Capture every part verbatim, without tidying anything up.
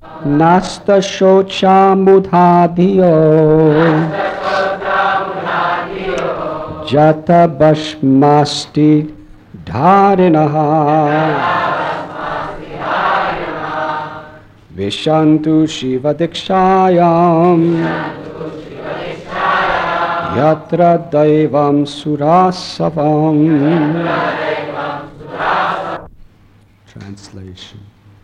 Nasta shocha mudhadiyo Jata bashmasti dharinaha Vishantu Shiva Dikshayam Yatra Daivam Surasavam. Translation.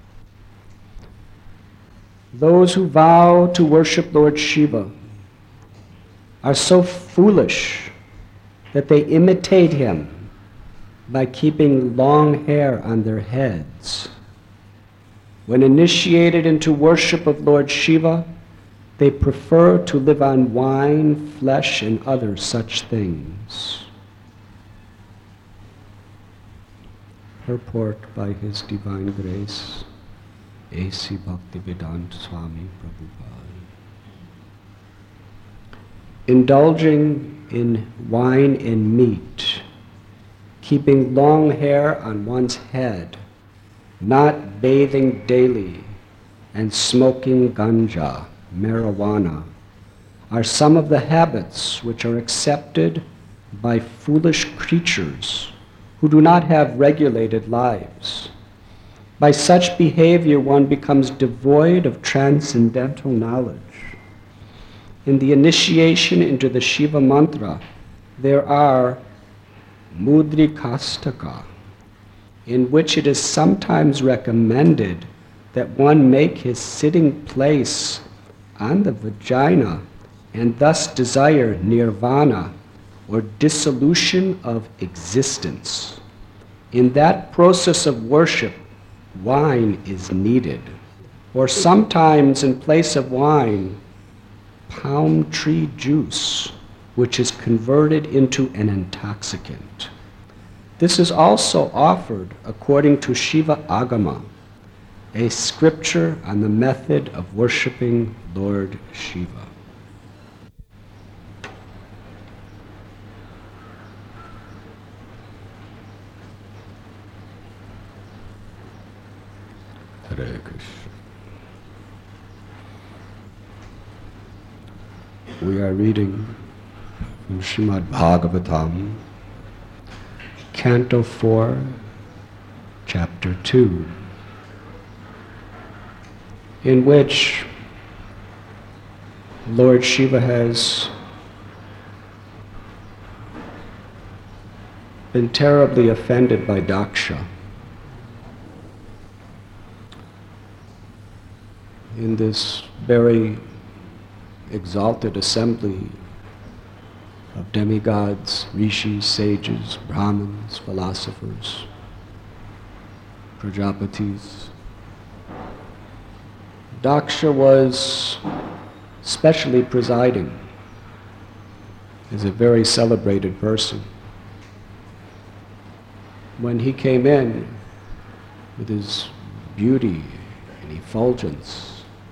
Those who vow to worship Lord Shiva are so foolish that they imitate him by keeping long hair on their heads. When initiated into worship of Lord Shiva, they prefer to live on wine, flesh, and other such things. Purport by His Divine Grace, A C Bhaktivedanta Swami Prabhupada. Indulging in wine and meat, keeping long hair on one's head, not bathing daily, and smoking ganja, marijuana, are some of the habits which are accepted by foolish creatures who do not have regulated lives. By such behavior, one becomes devoid of transcendental knowledge. In the initiation into the Shiva mantra, there are mudrikastaka, in which it is sometimes recommended that one make his sitting place on the vagina and thus desire nirvana, or dissolution of existence. In that process of worship, wine is needed, or sometimes in place of wine, palm tree juice, which is converted into an intoxicant. This is also offered according to Shiva Agama, a scripture on the method of worshiping Lord Shiva. Hare Krishna. We are reading from Srimad Bhagavatam, Canto four, Chapter two, in which Lord Shiva has been terribly offended by Daksha. In this very exalted assembly of demigods, rishis, sages, brahmins, philosophers, prajapatis, Daksha was specially presiding as a very celebrated person. When he came in with his beauty and effulgence,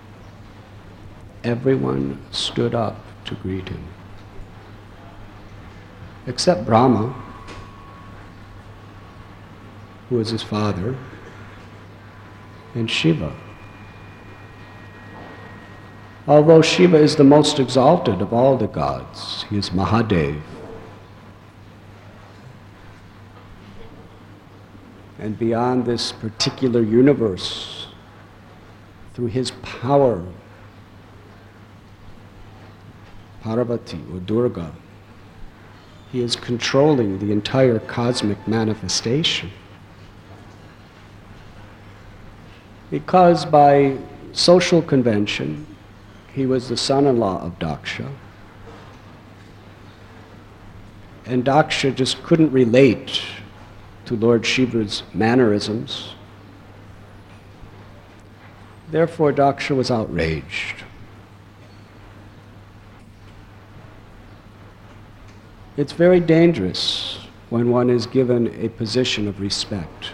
everyone stood up to greet him, except Brahma, who was his father, and Shiva. Although Shiva is the most exalted of all the gods, he is Mahadev. And beyond this particular universe, through his power, Parvati or Durga, he is controlling the entire cosmic manifestation. Because by social convention, he was the son-in-law of Daksha, and Daksha just couldn't relate to Lord Shiva's mannerisms. Therefore, Daksha was outraged. It's very dangerous when one is given a position of respect,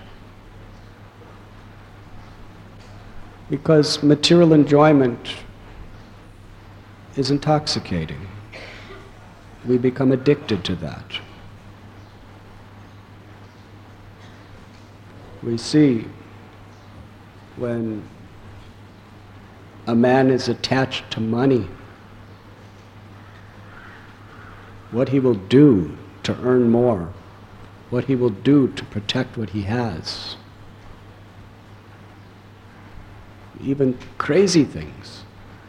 because material enjoyment is intoxicating. We become addicted to that. We see when a man is attached to money, what he will do to earn more, what he will do to protect what he has. Even crazy things.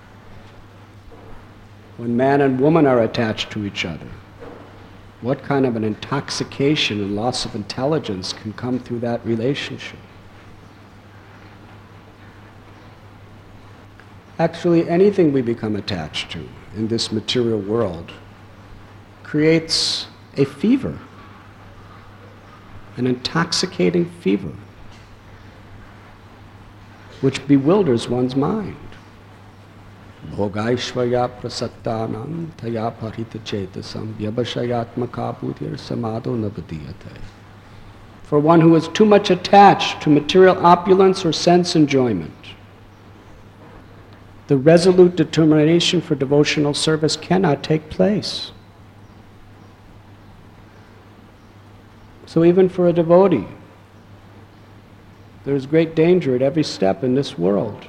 When man and woman are attached to each other, what kind of an intoxication and loss of intelligence can come through that relationship? Actually, anything we become attached to in this material world creates a fever, an intoxicating fever, which bewilders one's mind. Bhogaishvaya prasattanam taya parita chetasam vyabhashayatmaka buddhir samadho nabadiyate. For one who is too much attached to material opulence or sense enjoyment, the resolute determination for devotional service cannot take place. So even for a devotee, there is great danger at every step in this world.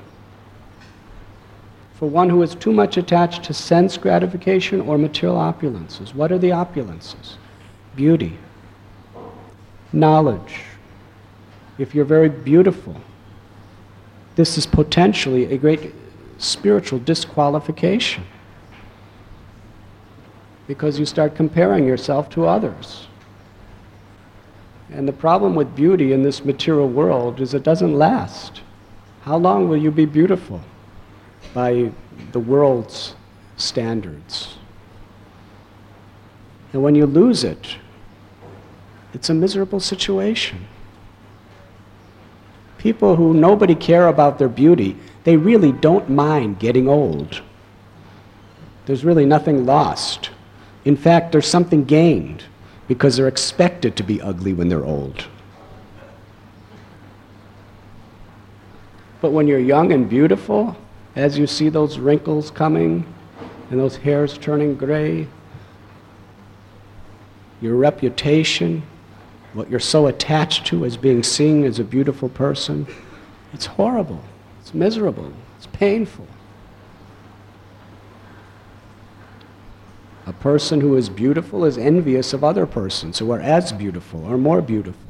For one who is too much attached to sense gratification or material opulences. What are the opulences? Beauty, knowledge. If you're very beautiful, this is potentially a great spiritual disqualification, because you start comparing yourself to others. And the problem with beauty in this material world is it doesn't last. How long will you be beautiful by the world's standards? And when you lose it, it's a miserable situation. People who nobody care about their beauty, they really don't mind getting old. There's really nothing lost. In fact, there's something gained, because they're expected to be ugly when they're old. But when you're young and beautiful, as you see those wrinkles coming and those hairs turning gray, your reputation, what you're so attached to as being seen as a beautiful person, it's horrible, it's miserable, it's painful. A person who is beautiful is envious of other persons who are as beautiful or more beautiful.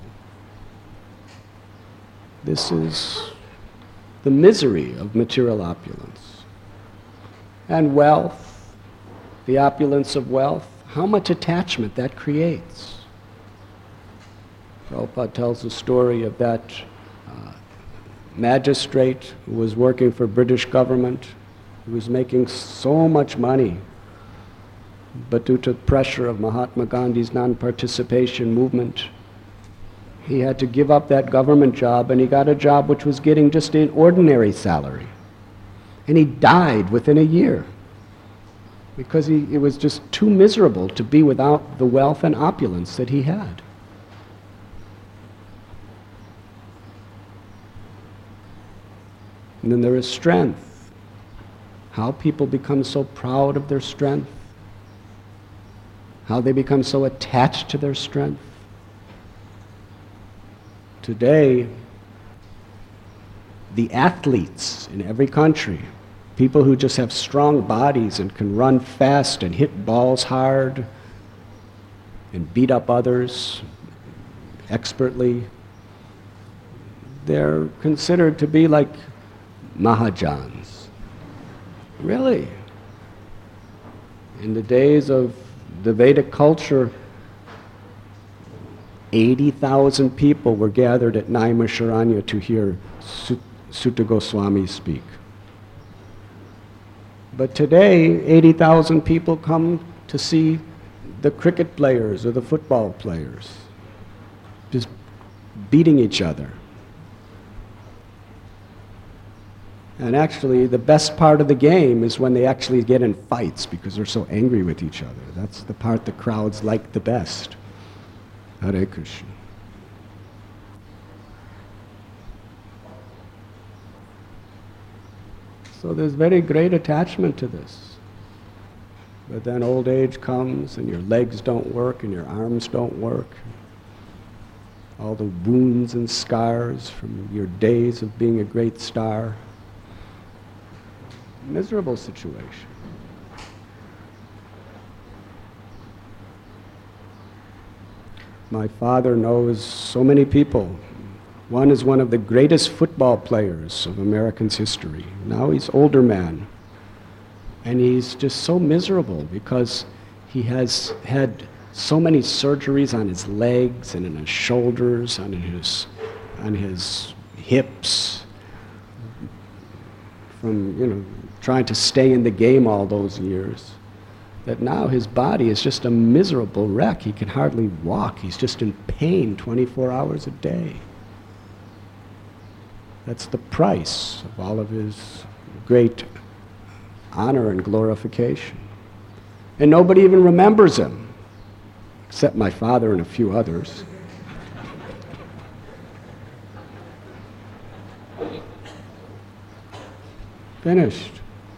This is the misery of material opulence. And wealth, the opulence of wealth, how much attachment that creates. Prabhupada tells the story of that uh, magistrate who was working for British government, who was making so much money, but due to the pressure of Mahatma Gandhi's non-participation movement, he had to give up that government job, and he got a job which was getting just an ordinary salary. And he died within a year because he, it was just too miserable to be without the wealth and opulence that he had. And then there is strength. How people become so proud of their strength. How they become so attached to their strength. Today, the athletes in every country, people who just have strong bodies and can run fast and hit balls hard and beat up others expertly, they're considered to be like Mahajans. Really? In the days of the Vedic culture, eighty thousand people were gathered at Naimisharanya to hear Sutta Goswami speak. But today, eighty thousand people come to see the cricket players or the football players just beating each other. And actually, the best part of the game is when they actually get in fights because they're so angry with each other. That's the part the crowds like the best. Hare Krishna. So there's very great attachment to this. But then old age comes and your legs don't work and your arms don't work. All the wounds and scars from your days of being a great star. miserable situation. My father knows so many people. One is one of the greatest football players of Americans' history. Now he's older man. And he's just so miserable because he has had so many surgeries on his legs and in his shoulders, on his, on his hips, from, you know, trying to stay in the game all those years, that now his body is just a miserable wreck. He can hardly walk. He's just in pain twenty-four hours a day. That's the price of all of his great honor and glorification. And nobody even remembers him, except my father and a few others. Finished.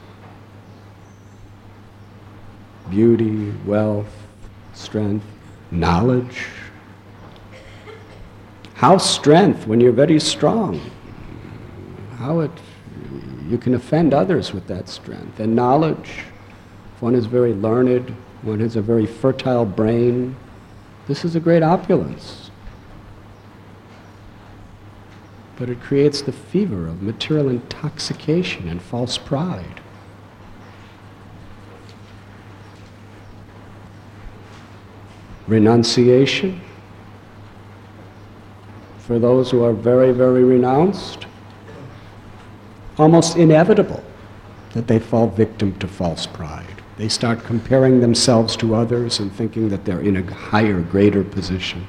Beauty, wealth, strength, knowledge. How strength when you're very strong? How it, you can offend others with that strength. And knowledge, if one is very learned, one has a very fertile brain, this is a great opulence. But it creates the fever of material intoxication and false pride. Renunciation, for those who are very, very renounced, almost inevitable that they fall victim to false pride. They start comparing themselves to others and thinking that they're in a higher, greater position.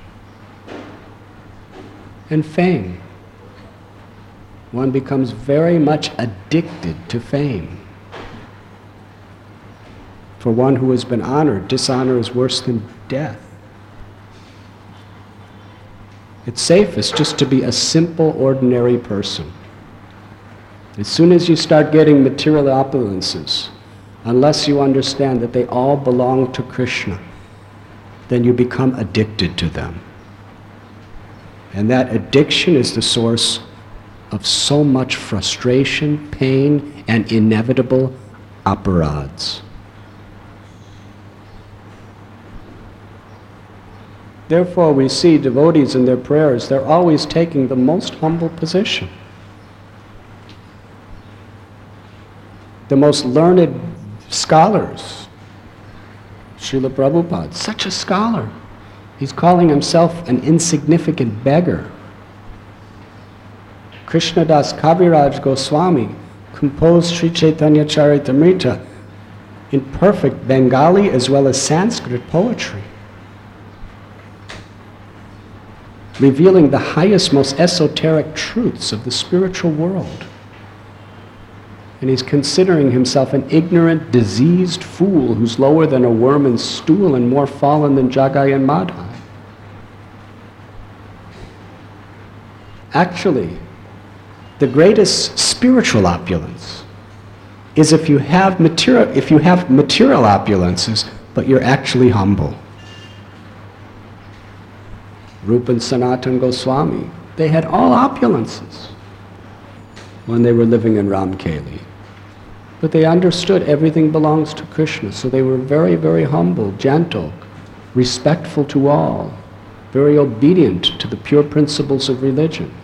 And fame. One becomes very much addicted to fame. For one who has been honored, dishonor is worse than death. It's safest just to be a simple, ordinary person. As soon as you start getting material opulences, unless you understand that they all belong to Krishna, then you become addicted to them. And that addiction is the source of so much frustration, pain, and inevitable aparads. Therefore, we see devotees in their prayers, they're always taking the most humble position. The most learned scholars, Srila Prabhupada, such a scholar. He's calling himself an insignificant beggar. Krishnadas Kaviraj Goswami composed Sri Chaitanya Charitamrita in perfect Bengali as well as Sanskrit poetry, revealing the highest, most esoteric truths of the spiritual world. And he's considering himself an ignorant, diseased fool who's lower than a worm in stool and more fallen than Jagai and Madhai. Actually, the greatest spiritual opulence is if you have material, if you have material opulences, but you're actually humble. Rupa and Sanatan Goswami, they had all opulences when they were living in Ramkeli. But they understood everything belongs to Krishna, so they were very, very humble, gentle, respectful to all, very obedient to the pure principles of religion.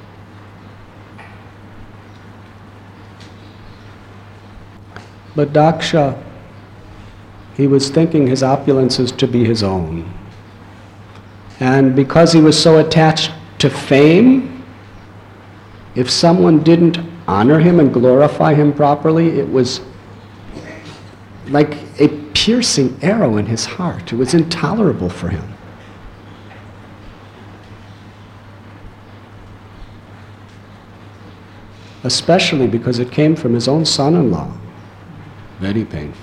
But Daksha, he was thinking his opulences to be his own. And because he was so attached to fame, if someone didn't honor him and glorify him properly, it was like a piercing arrow in his heart. It was intolerable for him. Especially because it came from his own son-in-law. Very painful.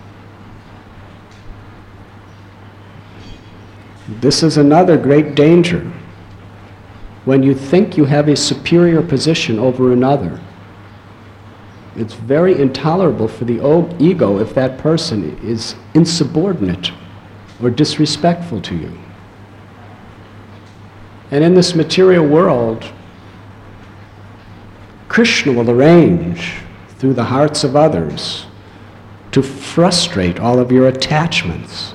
This is another great danger. When you think you have a superior position over another, it's very intolerable for the ego if that person is insubordinate or disrespectful to you. And in this material world, Krishna will arrange through the hearts of others to frustrate all of your attachments.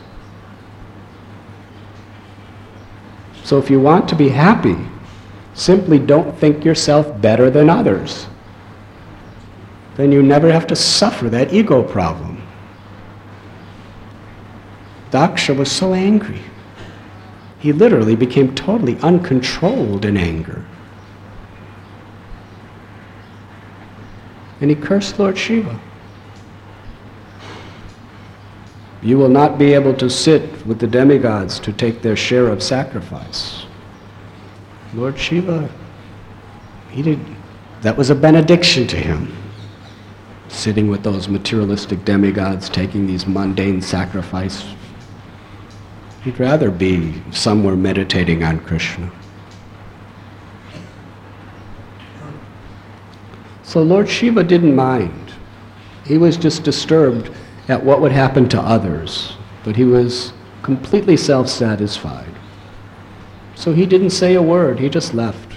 So if you want to be happy, simply don't think yourself better than others. Then you never have to suffer that ego problem. Daksha was so angry. He literally became totally uncontrolled in anger. And he cursed Lord Shiva. You will not be able to sit with the demigods to take their share of sacrifice. Lord Shiva, he did, that was a benediction to him. Sitting with those materialistic demigods, taking these mundane sacrifices. He'd rather be somewhere meditating on Krishna. So Lord Shiva didn't mind. He was just disturbed at what would happen to others, but he was completely self-satisfied. So he didn't say a word, he just left.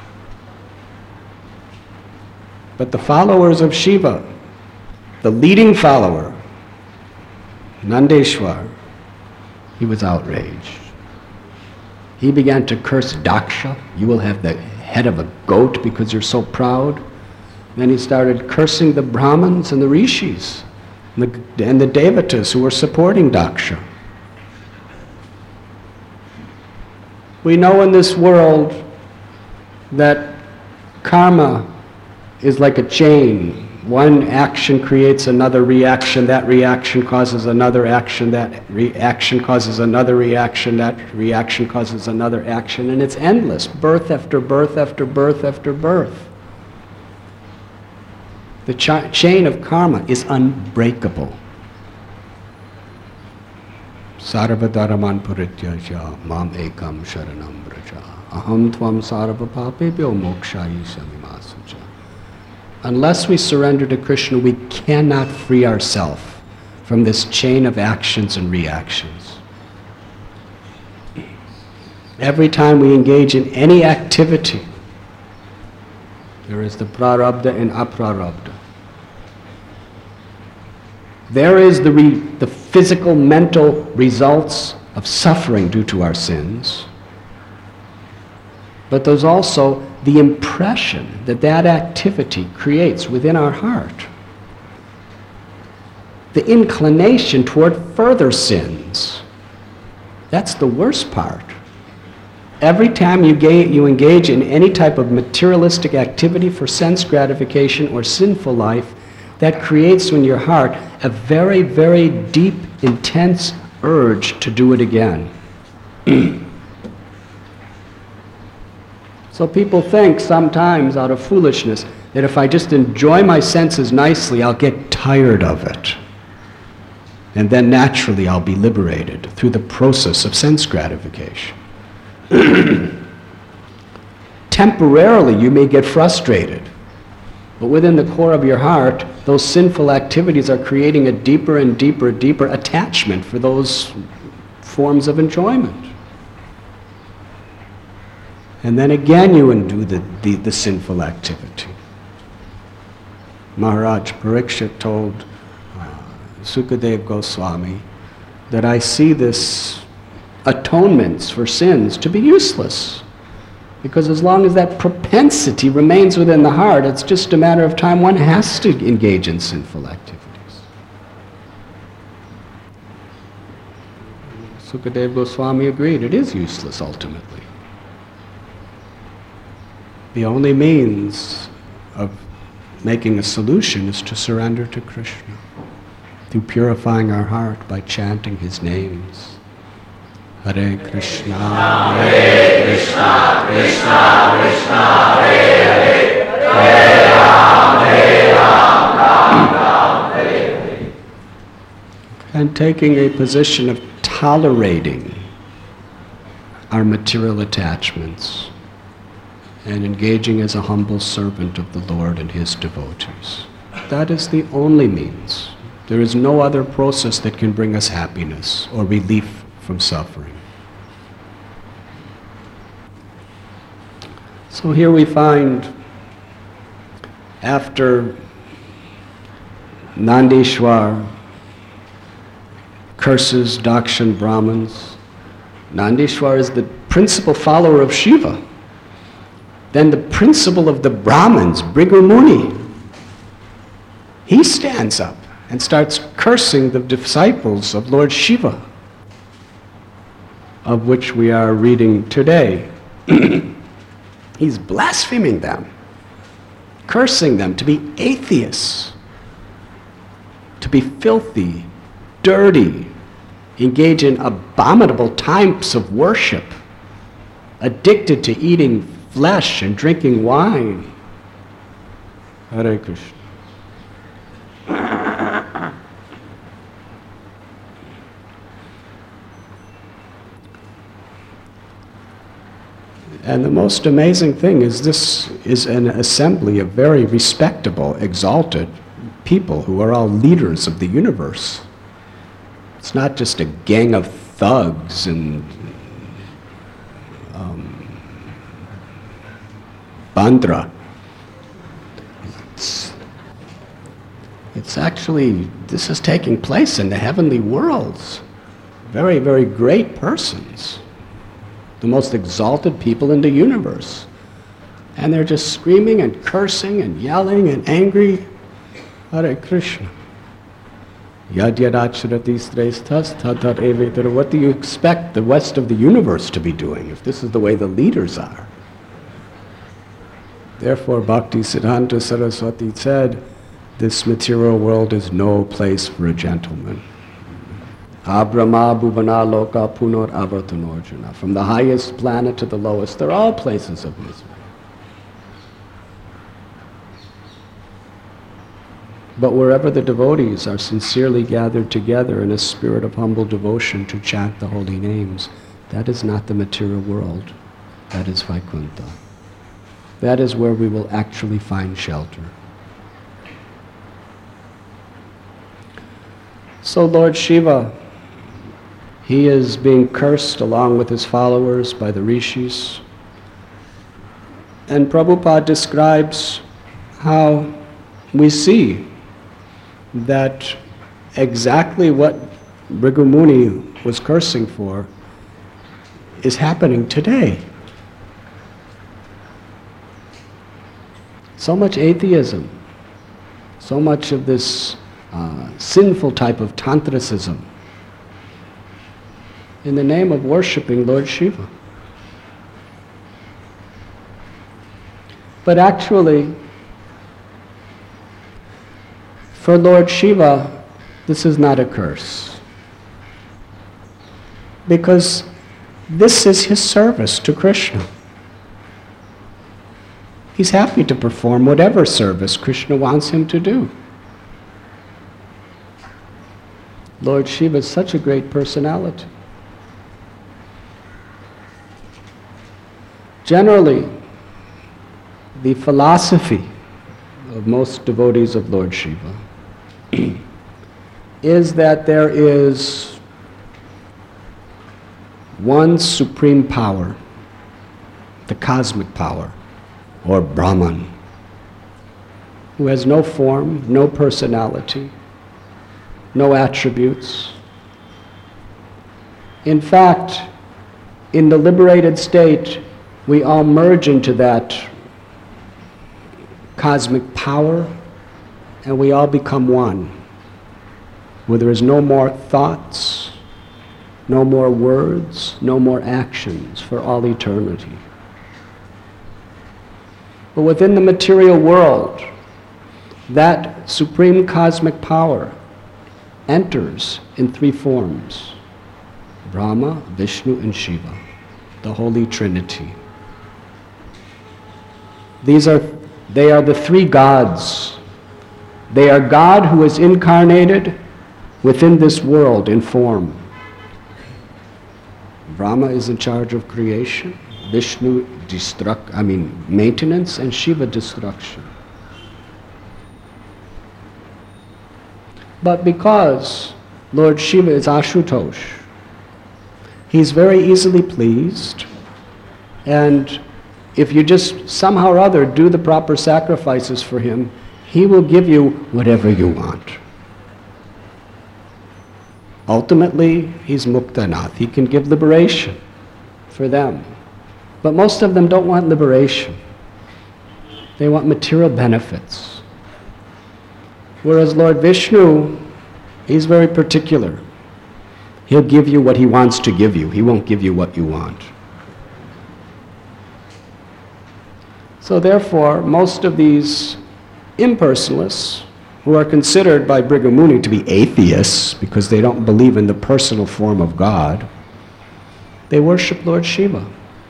But the followers of Shiva, the leading follower, Nandeshwar, he was outraged. He began to curse Daksha. You will have the head of a goat because you're so proud. Then he started cursing the Brahmins and the Rishis and the, and the Devatas who were supporting Daksha. We know in this world that karma is like a chain. One action creates another reaction, that reaction causes another action, that reaction causes another reaction, that reaction causes another action, and it's endless, birth after birth after birth after birth. The ch- chain of karma is unbreakable. Sarva dharaman purityaja mam ekam sharanam braja aham tvam sarva papebhyo mokshayisami masuja. Unless we surrender to Krishna, we cannot free ourselves from this chain of actions and reactions. Every time we engage in any activity, there is the prarabdha and aprarabdha. There is the, re, the physical, mental results of suffering due to our sins, but there's also the impression that that activity creates within our heart. The inclination toward further sins. That's the worst part. Every time you, ga- you engage in any type of materialistic activity for sense gratification or sinful life, that creates in your heart a very, very deep, intense urge to do it again. So people think sometimes out of foolishness that if I just enjoy my senses nicely, I'll get tired of it. And then naturally I'll be liberated through the process of sense gratification. Temporarily you may get frustrated, but within the core of your heart, those sinful activities are creating a deeper and deeper, deeper attachment for those forms of enjoyment. And then again you undo the, the, the sinful activity. Maharaj Parikshit told uh, Sukadeva Goswami that I see this atonements for sins to be useless. Because as long as that propensity remains within the heart, it's just a matter of time one has to engage in sinful activities. Sukadeva Goswami agreed, it is useless ultimately. The only means of making a solution is to surrender to Krishna through purifying our heart by chanting his names. Hare Krishna, Hare Krishna, Krishna Krishna, Hare Hare, Hare Ram, Hare Ram, Ram Ram, Hare Hare. And taking a position of tolerating our material attachments and engaging as a humble servant of the Lord and his devotees. That is the only means. There is no other process that can bring us happiness or relief from suffering. So here we find, after Nandishwar curses Dakshin Brahmins. Nandishwar is the principal follower of Shiva. Then the principal of the Brahmins, Bhrigu Muni, he stands up and starts cursing the disciples of Lord Shiva, of which we are reading today. He's blaspheming them, cursing them to be atheists, to be filthy, dirty, engage in abominable types of worship, addicted to eating flesh and drinking wine. Hare Krishna. And the most amazing thing is this is an assembly of very respectable, exalted people who are all leaders of the universe. It's not just a gang of thugs and um, bandra. It's, it's actually, this is taking place in the heavenly worlds. Very, very great persons. The most exalted people in the universe. And they're just screaming and cursing and yelling and angry. Hare Krishna. Yad yad acharati sresthas tadhar evetara. What do you expect the rest of the universe to be doing if this is the way the leaders are? Therefore, Bhakti Siddhanta Saraswati said, this material world is no place for a gentleman. Abrahma bhuvana loka punor avartanorjuna. From the highest planet to the lowest, they're all places of misery. But wherever the devotees are sincerely gathered together in a spirit of humble devotion to chant the holy names, that is not the material world. That is Vaikuntha. That is where we will actually find shelter. So Lord Shiva, he is being cursed along with his followers by the rishis. And Prabhupada describes how we see that exactly what Bhrigu Muni was cursing for is happening today. So much atheism, so much of this uh, sinful type of tantricism in the name of worshiping Lord Shiva. But actually, for Lord Shiva, this is not a curse. Because this is his service to Krishna. He's happy to perform whatever service Krishna wants him to do. Lord Shiva is such a great personality. Generally, the philosophy of most devotees of Lord Shiva is that there is one supreme power, the cosmic power, or Brahman, who has no form, no personality, no attributes. In fact, in the liberated state, we all merge into that cosmic power, and we all become one, where there is no more thoughts, no more words, no more actions for all eternity. But within the material world, that supreme cosmic power enters in three forms: Brahma, Vishnu, and Shiva, the Holy Trinity. These are, they are the three gods. They are God who is incarnated within this world in form. Brahma is in charge of creation, Vishnu destruct, I mean maintenance, and Shiva destruction. But because Lord Shiva is Ashutosh, he's very easily pleased, and if you just somehow or other do the proper sacrifices for him, he will give you whatever you want. Ultimately, he's Muktanath. He can give liberation for them. But most of them don't want liberation. They want material benefits. Whereas Lord Vishnu, he's very particular. He'll give you what he wants to give you. He won't give you what you want. So therefore, most of these impersonalists, who are considered by Bhrigu Muni to be atheists because they don't believe in the personal form of God, they worship Lord Shiva.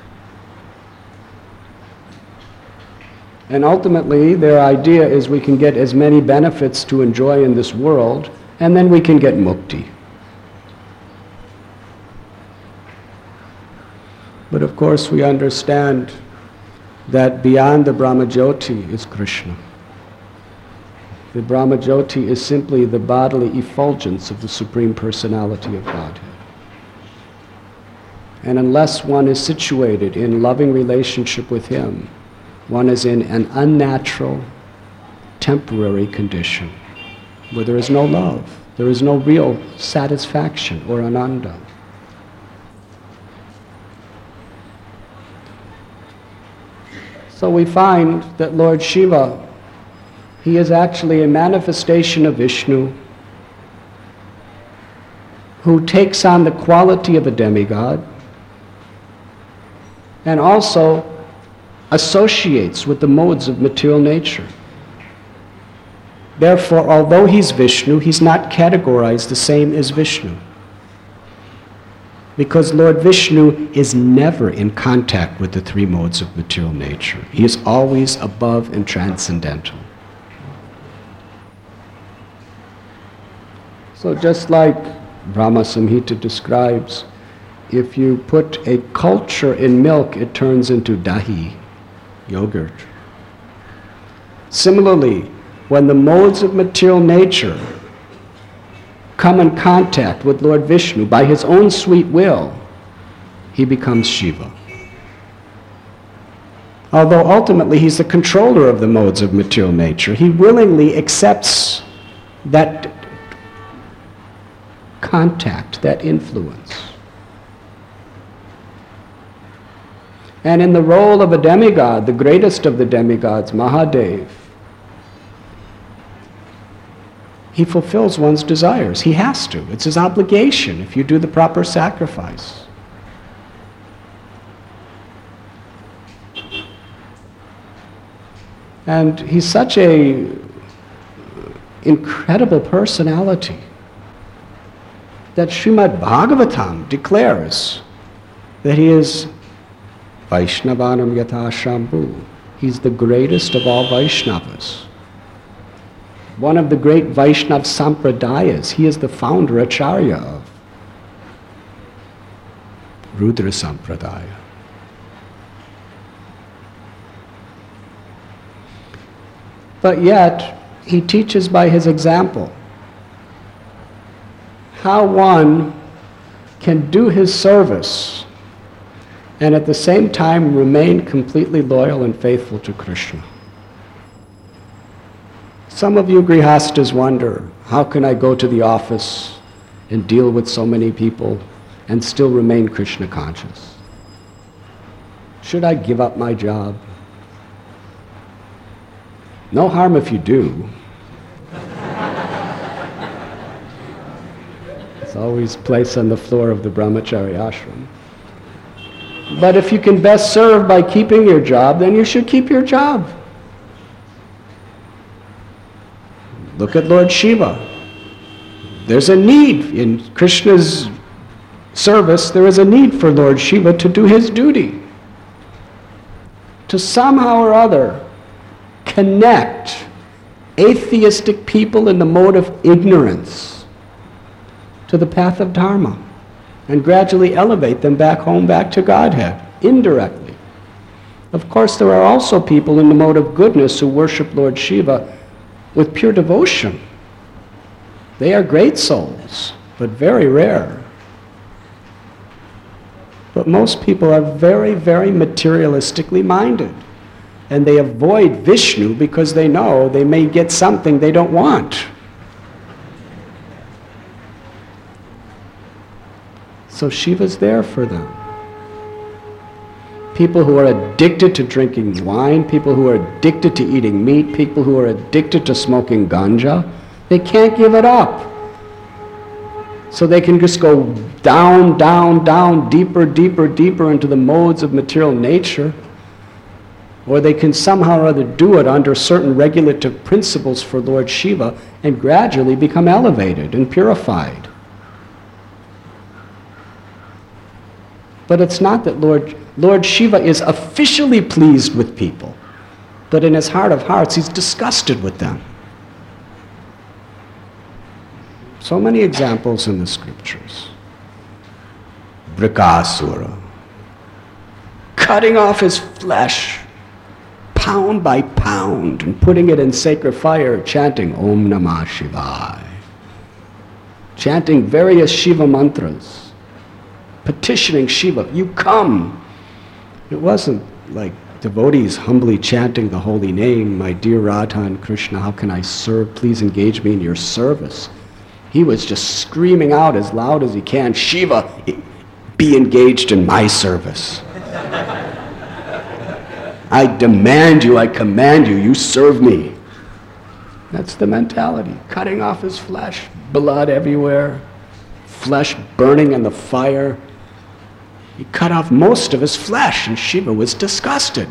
And ultimately, their idea is we can get as many benefits to enjoy in this world, and then we can get mukti. But of course, we understand that beyond the Brahmajyoti is Krishna. The Brahmajyoti is simply the bodily effulgence of the Supreme Personality of Godhead. And unless one is situated in loving relationship with Him, one is in an unnatural, temporary condition where there is no love, there is no real satisfaction or ananda. So we find that Lord Shiva, he is actually a manifestation of Vishnu who takes on the quality of a demigod and also associates with the modes of material nature. Therefore, although he's Vishnu, he's not categorized the same as Vishnu. Because Lord Vishnu is never in contact with the three modes of material nature. He is always above and transcendental. So just like Brahma Samhita describes, if you put a culture in milk, it turns into dahi, yogurt. Similarly, when the modes of material nature come in contact with Lord Vishnu by his own sweet will, he becomes Shiva. Although ultimately he's the controller of the modes of material nature, he willingly accepts that contact, that influence. And in the role of a demigod, the greatest of the demigods, Mahadev, he fulfills one's desires. He has to. It's his obligation if you do the proper sacrifice. And he's such a incredible personality that Srimad Bhagavatam declares that he is Vaishnavanam Yatha Shambhu. He's the greatest of all Vaishnavas. One of the great Vaishnav Sampradayas. He is the founder, Acharya of Rudra Sampradaya. But yet, he teaches by his example how one can do his service and at the same time remain completely loyal and faithful to Krishna. Some of you grihastas wonder, how can I go to the office and deal with so many people and still remain Krishna conscious? Should I give up my job? No harm if you do. It's always place on the floor of the brahmachari ashram. But if you can best serve by keeping your job, then you should keep your job. Look at Lord Shiva. There's a need in Krishna's service, there is a need for Lord Shiva to do his duty. To somehow or other connect atheistic people in the mode of ignorance to the path of Dharma and gradually elevate them back home, back to Godhead, indirectly. Of course, there are also people in the mode of goodness who worship Lord Shiva with pure devotion. They are great souls, but very rare. But most people are very, very materialistically minded. And they avoid Vishnu because they know they may get something they don't want. So Shiva's there for them. People who are addicted to drinking wine, people who are addicted to eating meat, people who are addicted to smoking ganja, they can't give it up. So they can just go down, down, down, deeper, deeper, deeper into the modes of material nature. Or they can somehow or other do it under certain regulative principles for Lord Shiva and gradually become elevated and purified. But it's not that Lord, Lord Shiva is officially pleased with people, but in his heart of hearts, he's disgusted with them. So many examples in the scriptures. Brikasura, cutting off his flesh, pound by pound, and putting it in sacred fire, chanting Om Namah Shivaya, chanting various Shiva mantras, petitioning Shiva, you come. It wasn't like devotees humbly chanting the holy name, my dear Radha and Krishna, how can I serve? Please engage me in your service. He was just screaming out as loud as he can, Shiva, be engaged in my service. I demand you, I command you, you serve me. That's the mentality. Cutting off his flesh, blood everywhere, flesh burning in the fire. He cut off most of his flesh, and Shiva was disgusted.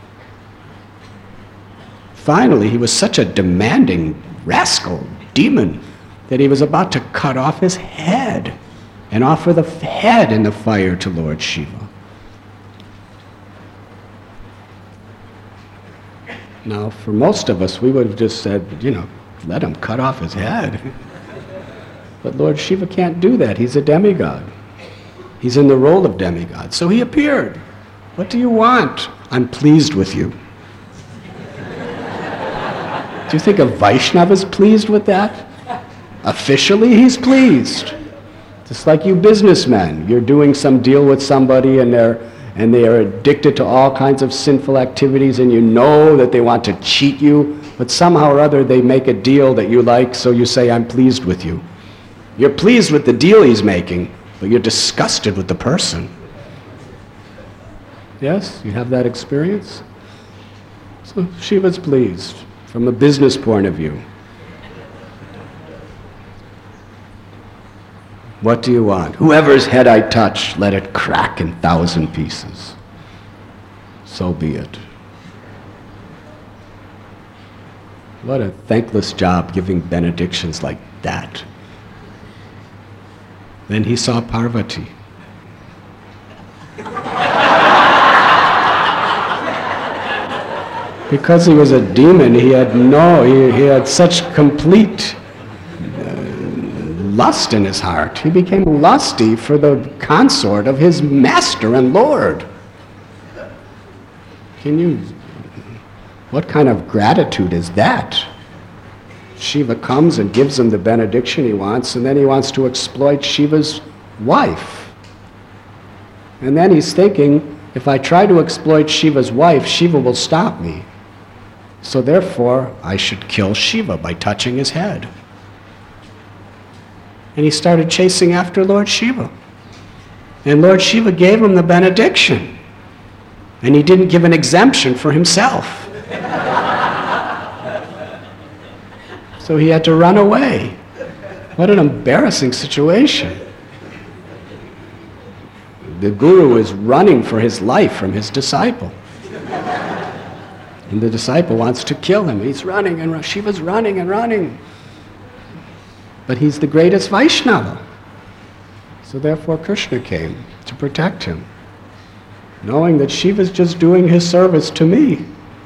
Finally, he was such a demanding rascal, demon, that he was about to cut off his head and offer the head in the fire to Lord Shiva. Now, for most of us, we would have just said, you know, let him cut off his head. But Lord Shiva can't do that. He's a demigod. He's in the role of demigod. So he appeared. What do you want? I'm pleased with you. Do you think a Vaishnava is pleased with that? Officially, he's pleased. Just like you businessmen. You're doing some deal with somebody and they're and they are addicted to all kinds of sinful activities, and you know that they want to cheat you, but somehow or other they make a deal that you like, so you say, I'm pleased with you. You're pleased with the deal he's making, but you're disgusted with the person. Yes? You have that experience? So Shiva's pleased from a business point of view. What do you want? Whoever's head I touch, let it crack in thousand pieces. So be it. What a thankless job giving benedictions like that. Then he saw Parvati. Because he was a demon, he had no, he, he had such complete lust in his heart. He became lusty for the consort of his master and Lord. Can you, what kind of gratitude is that? Shiva comes and gives him the benediction he wants, and then he wants to exploit Shiva's wife. And then he's thinking, if I try to exploit Shiva's wife, Shiva will stop me. So therefore, I should kill Shiva by touching his head. And he started chasing after Lord Shiva. And Lord Shiva gave him the benediction. And he didn't give an exemption for himself. So he had to run away. What an embarrassing situation. The guru is running for his life from his disciple. And the disciple wants to kill him. He's running and Shiva's running and running. But he's the greatest Vaishnava. So therefore Krishna came to protect him, knowing that Shiva's just doing his service to me.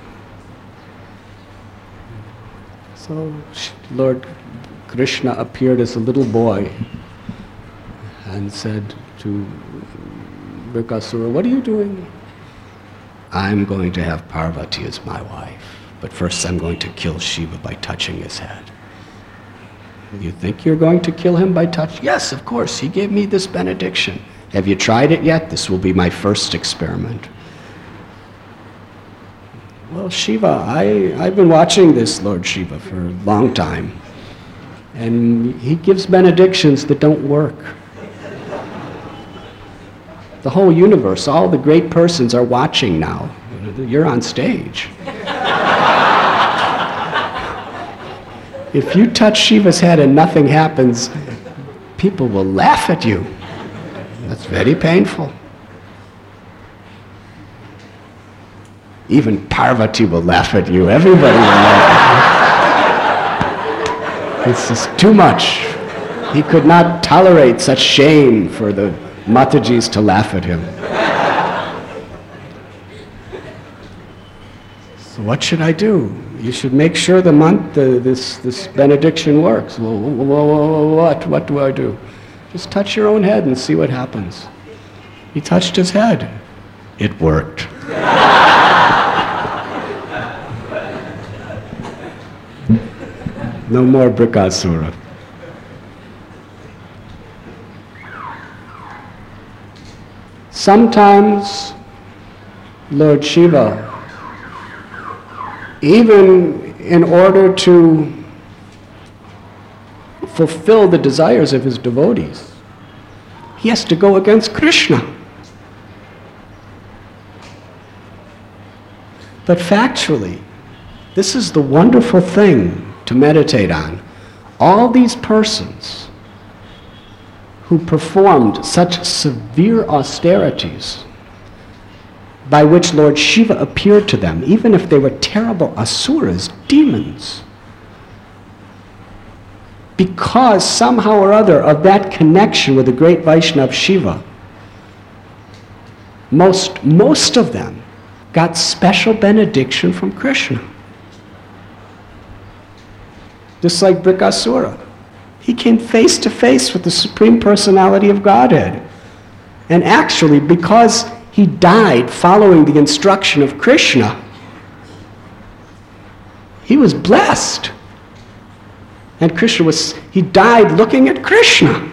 So Lord Krishna appeared as a little boy and said to Brikasura, what are you doing? I'm going to have Parvati as my wife, but first I'm going to kill Shiva by touching his head. You think you're going to kill him by touch? Yes, of course. He gave me this benediction. Have you tried it yet? This will be my first experiment. Well, Shiva, I, I've been watching this Lord Shiva for a long time. And he gives benedictions that don't work. The whole universe, all the great persons are watching now. You're on stage. If you touch Shiva's head and nothing happens, people will laugh at you. That's very painful. Even Parvati will laugh at you. Everybody will laugh at you. It's just too much. He could not tolerate such shame for the Matajis to laugh at him. So what should I do? You should make sure the month, the, this, this benediction works. Well, what, what do I do? Just touch your own head and see what happens. He touched his head. It worked. No more Brikasura. Sometimes Lord Shiva, even in order to fulfill the desires of his devotees, he has to go against Krishna. But factually, this is the wonderful thing to meditate on. All these persons who performed such severe austerities by which Lord Shiva appeared to them, even if they were terrible asuras, demons, because somehow or other of that connection with the great Vaishnava Shiva, most, most of them got special benediction from Krishna. Just like Brikasura. He came face to face with the Supreme Personality of Godhead. And actually, because he died following the instruction of Krishna, he was blessed. And Krishna was, he died looking at Krishna.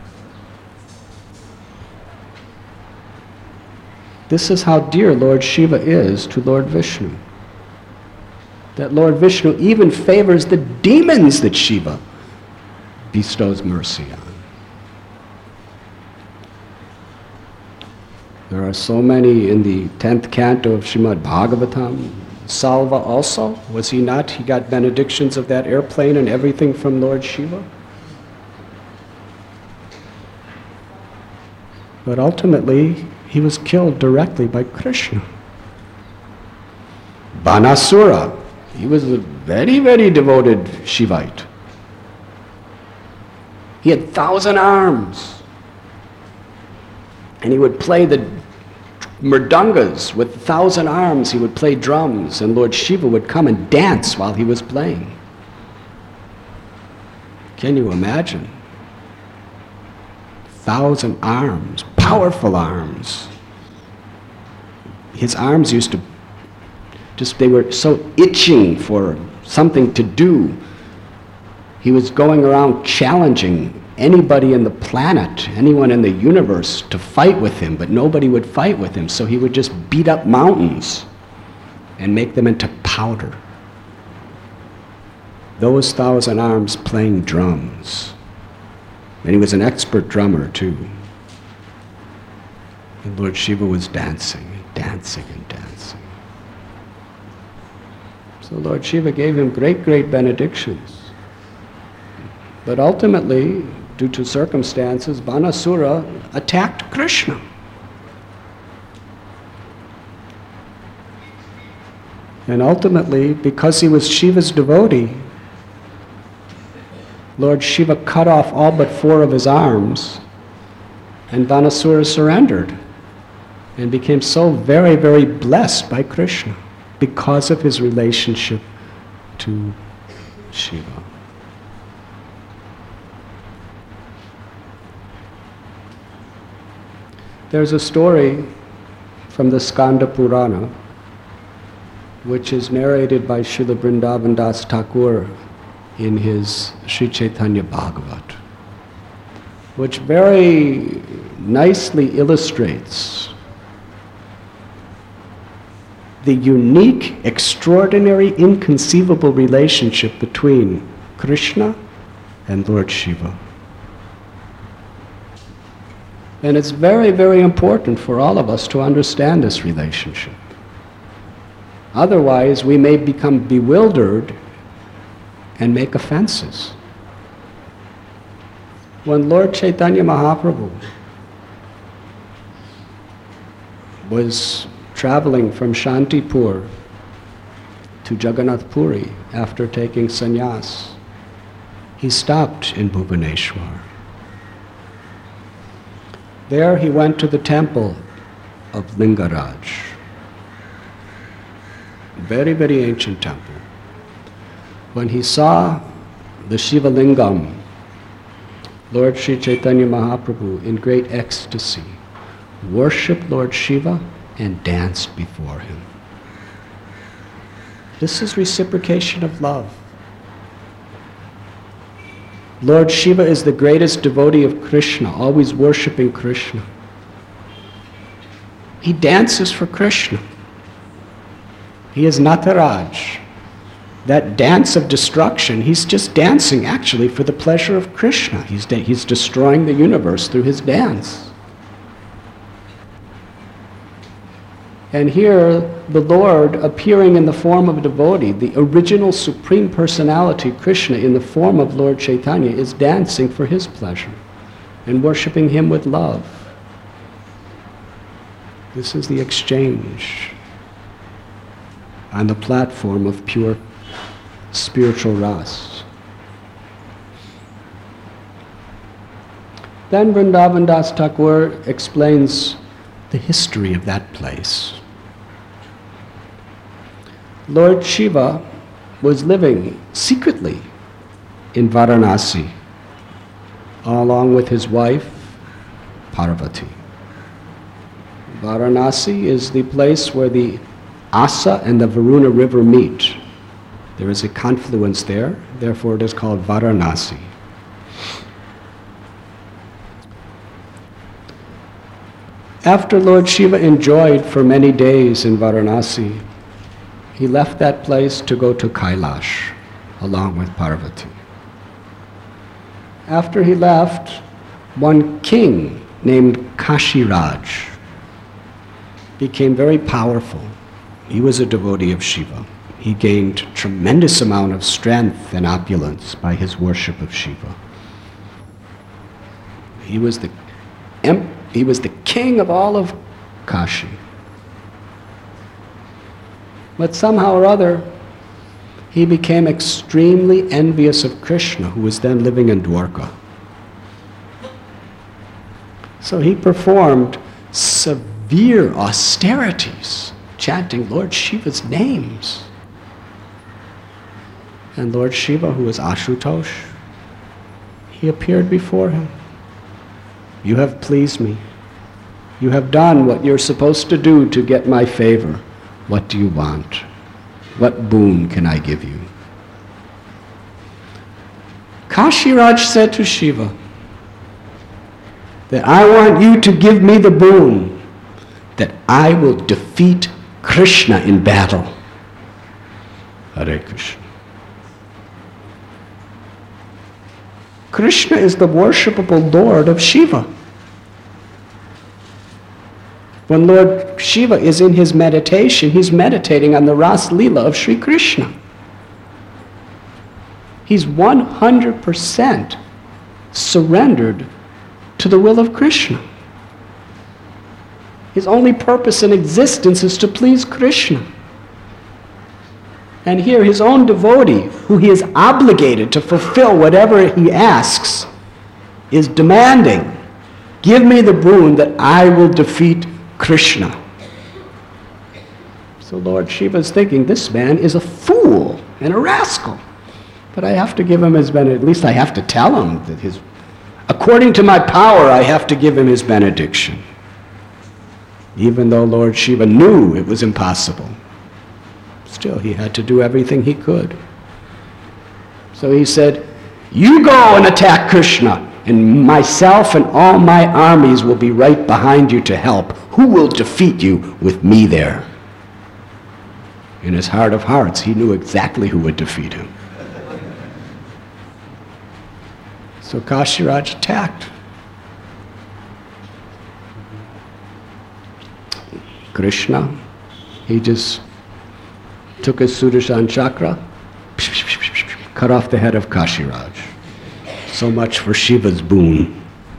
This is how dear Lord Shiva is to Lord Vishnu. That Lord Vishnu even favors the demons that Shiva bestows mercy on. There are so many in the tenth canto of Srimad Bhagavatam. Salva also, was he not? He got benedictions of that airplane and everything from Lord Shiva. But ultimately, he was killed directly by Krishna. Banasura, he was a very, very devoted Shivite. He had thousand arms. And he would play the mridangas with a thousand arms. He would play drums, and Lord Shiva would come and dance while he was playing. Can you imagine? Thousand arms, powerful arms. His arms used to just, they were so itching for something to do. He was going around challenging anybody in the planet, anyone in the universe, to fight with him, but nobody would fight with him, so he would just beat up mountains and make them into powder. Those thousand arms playing drums. And he was an expert drummer too. And Lord Shiva was dancing and dancing and dancing. So Lord Shiva gave him great, great benedictions. But ultimately, due to circumstances, Banasura attacked Krishna. And ultimately, because he was Shiva's devotee, Lord Shiva cut off all but four of his arms, and Banasura surrendered and became so very, very blessed by Krishna because of his relationship to Shiva. There's a story from the Skanda Purana, which is narrated by Srila Vrindavan Das Thakur in his Sri Chaitanya Bhagavat, which very nicely illustrates the unique, extraordinary, inconceivable relationship between Krishna and Lord Shiva. And it's very, very important for all of us to understand this relationship. Otherwise, we may become bewildered and make offenses. When Lord Chaitanya Mahaprabhu was traveling from Shantipur to Jagannath Puri after taking sannyas, he stopped in Bhubaneswar. There he went to the temple of Lingaraj, very, very ancient temple. When he saw the Shiva Lingam, Lord Sri Chaitanya Mahaprabhu, in great ecstasy, worshipped Lord Shiva and danced before him. This is reciprocation of love. Lord Shiva is the greatest devotee of Krishna, always worshipping Krishna. He dances for Krishna. He is Nataraj. That dance of destruction, he's just dancing actually for the pleasure of Krishna. He's, de- he's destroying the universe through his dance. And here, the Lord, appearing in the form of a devotee, the original Supreme Personality, Krishna, in the form of Lord Chaitanya, is dancing for his pleasure and worshiping him with love. This is the exchange on the platform of pure spiritual ras. Then Vrindavan Das Thakur explains the history of that place. Lord Shiva was living secretly in Varanasi, along with his wife, Parvati. Varanasi is the place where the Asa and the Varuna river meet. There is a confluence there, therefore it is called Varanasi. After Lord Shiva enjoyed for many days in Varanasi, he left that place to go to Kailash along with Parvati. After he left, one king named Kashiraj became very powerful. He was a devotee of Shiva. He gained tremendous amount of strength and opulence by his worship of Shiva. He was the, he was the king of all of Kashi. But somehow or other, he became extremely envious of Krishna, who was then living in Dwarka. So he performed severe austerities, chanting Lord Shiva's names. And Lord Shiva, who was Ashutosh, he appeared before him. You have pleased me. You have done what you're supposed to do to get my favor. What do you want? What boon can I give you? Kashiraj said to Shiva that I want you to give me the boon that I will defeat Krishna in battle. Hare Krishna. Krishna is the worshipable Lord of Shiva. When Lord Shiva is in his meditation, he's meditating on the Ras Leela of Sri Krishna. He's one hundred percent surrendered to the will of Krishna. His only purpose in existence is to please Krishna. And here his own devotee, who he is obligated to fulfill whatever he asks, is demanding, give me the boon that I will defeat Krishna. So Lord Shiva is thinking, this man is a fool and a rascal. But I have to give him his benediction. At least I have to tell him that his, according to my power, I have to give him his benediction. Even though Lord Shiva knew it was impossible. Still, he had to do everything he could. So he said, you go and attack Krishna, and myself and all my armies will be right behind you to help. Who will defeat you with me there? In his heart of hearts, he knew exactly who would defeat him. So Kashiraj attacked. Krishna, he just took his Sudarshan chakra, cut off the head of Kashiraj. So much for Shiva's boon.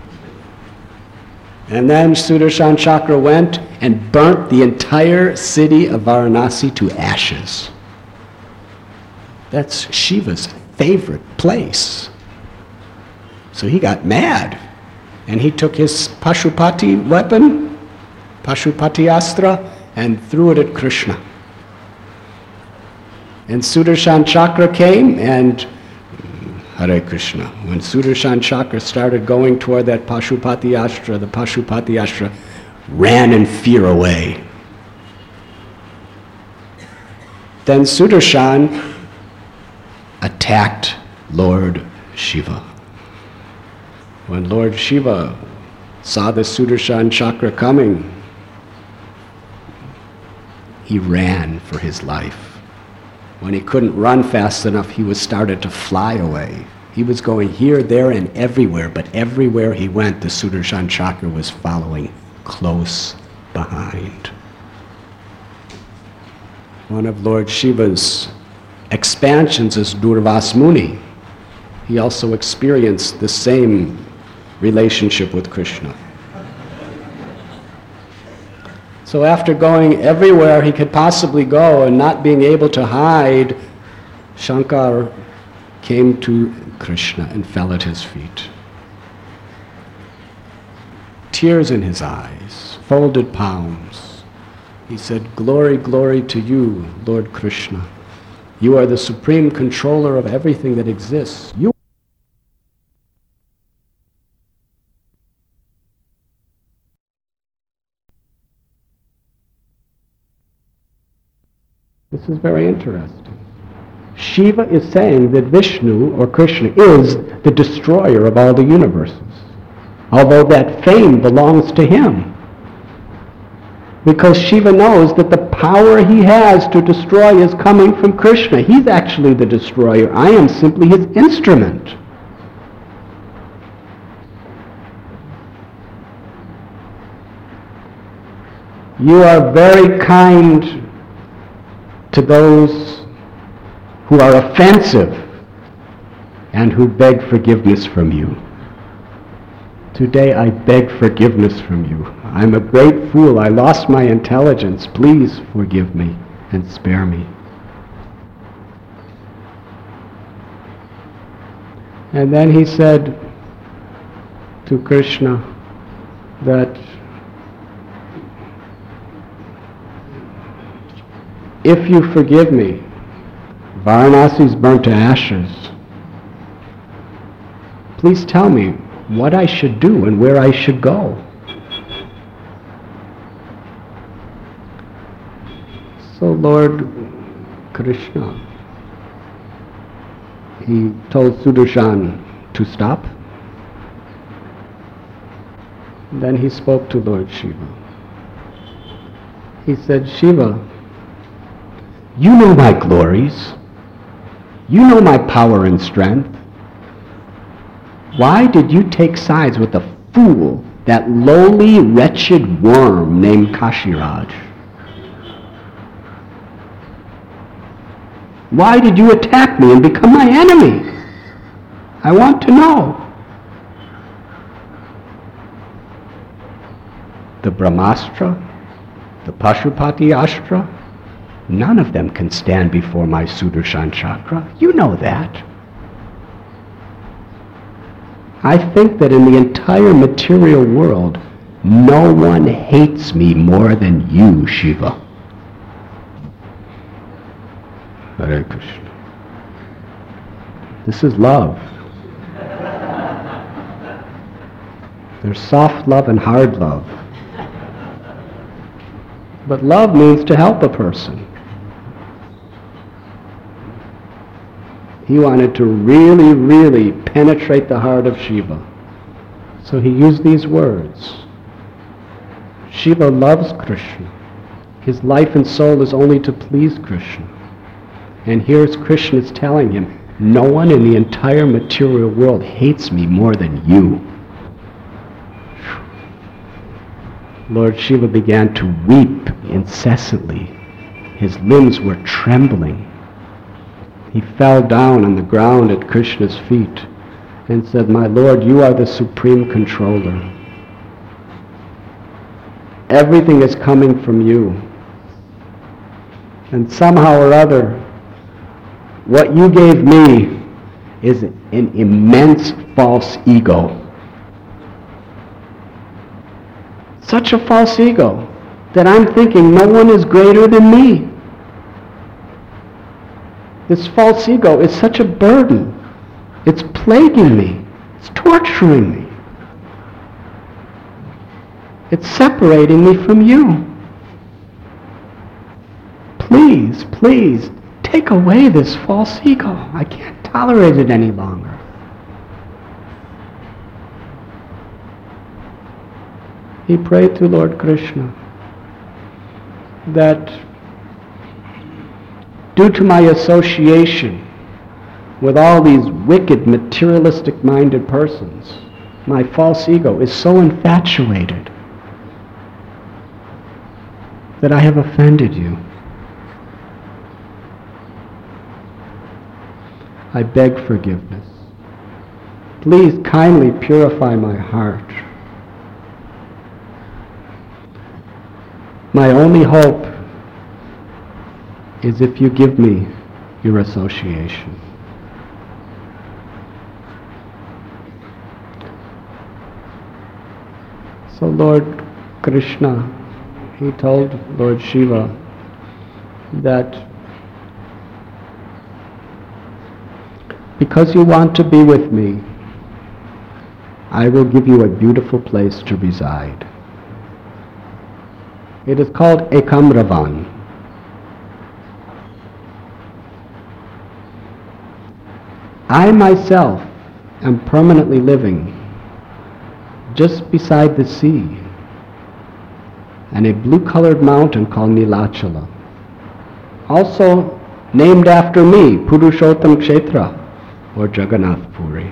And then Sudarshan chakra went and burnt the entire city of Varanasi to ashes. That's Shiva's favorite place. So he got mad, and he took his Pashupati weapon, Pashupati Astra, and threw it at Krishna. And Sudarshan chakra came, and Hare Krishna. When Sudarshan chakra started going toward that Pashupati Astra, the Pashupati Astra ran in fear away. Then Sudarshan attacked Lord Shiva. When Lord Shiva saw the Sudarshan chakra coming, he ran for his life. When he couldn't run fast enough, he was started to fly away. He was going here, there, and everywhere, but everywhere he went, the Sudarshan chakra was following close behind. One of Lord Shiva's expansions is Durvas Muni. He also experienced the same relationship with Krishna. So after going everywhere he could possibly go and not being able to hide, Shankar came to Krishna and fell at his feet. Tears in his eyes, folded palms. He said, "Glory, glory to you, Lord Krishna. You are the supreme controller of everything that exists. You This is very interesting. Shiva is saying that Vishnu, or Krishna, is the destroyer of all the universes, although that fame belongs to him. Because Shiva knows that the power he has to destroy is coming from Krishna. He's actually the destroyer. I am simply his instrument. You are very kind to those who are offensive and who beg forgiveness from you. Today I beg forgiveness from you. I'm a great fool. I lost my intelligence. Please forgive me and spare me." And then he said to Krishna that if you forgive me, Varanasi's burnt to ashes. Please tell me what I should do and where I should go. So Lord Krishna, he told Sudarshan to stop. Then he spoke to Lord Shiva. He said, "Shiva, you know my glories. You know my power and strength. Why did you take sides with a fool, that lowly, wretched worm named Kashiraj? Why did you attack me and become my enemy? I want to know." The Brahmastra, the Pashupati Astra, none of them can stand before my Sudarshan chakra. You know that. I think that in the entire material world, no one hates me more than you, Shiva. Hare Krishna. This is love. There's soft love and hard love. But love means to help a person. He wanted to really, really penetrate the heart of Shiva. So he used these words. Shiva loves Krishna. His life and soul is only to please Krishna. And here's Krishna is telling him, no one in the entire material world hates me more than you. Lord Shiva began to weep incessantly. His limbs were trembling. He fell down on the ground at Krishna's feet and said, "My Lord, you are the supreme controller. Everything is coming from you. And somehow or other, what you gave me is an immense false ego. Such a false ego that I'm thinking no one is greater than me. This false ego is such a burden. It's plaguing me. It's torturing me. It's separating me from you. Please, please, take away this false ego. I can't tolerate it any longer." He prayed to Lord Krishna that due to my association with all these wicked, materialistic-minded persons, my false ego is so infatuated that I have offended you. I beg forgiveness. Please kindly purify my heart. My only hope is if you give me your association. So Lord Krishna, he told Lord Shiva that because you want to be with me, I will give you a beautiful place to reside. It is called Ekamravan. I myself am permanently living just beside the sea and a blue-colored mountain called Nilachala, also named after me, Purushottam Kshetra, or Jagannath Puri.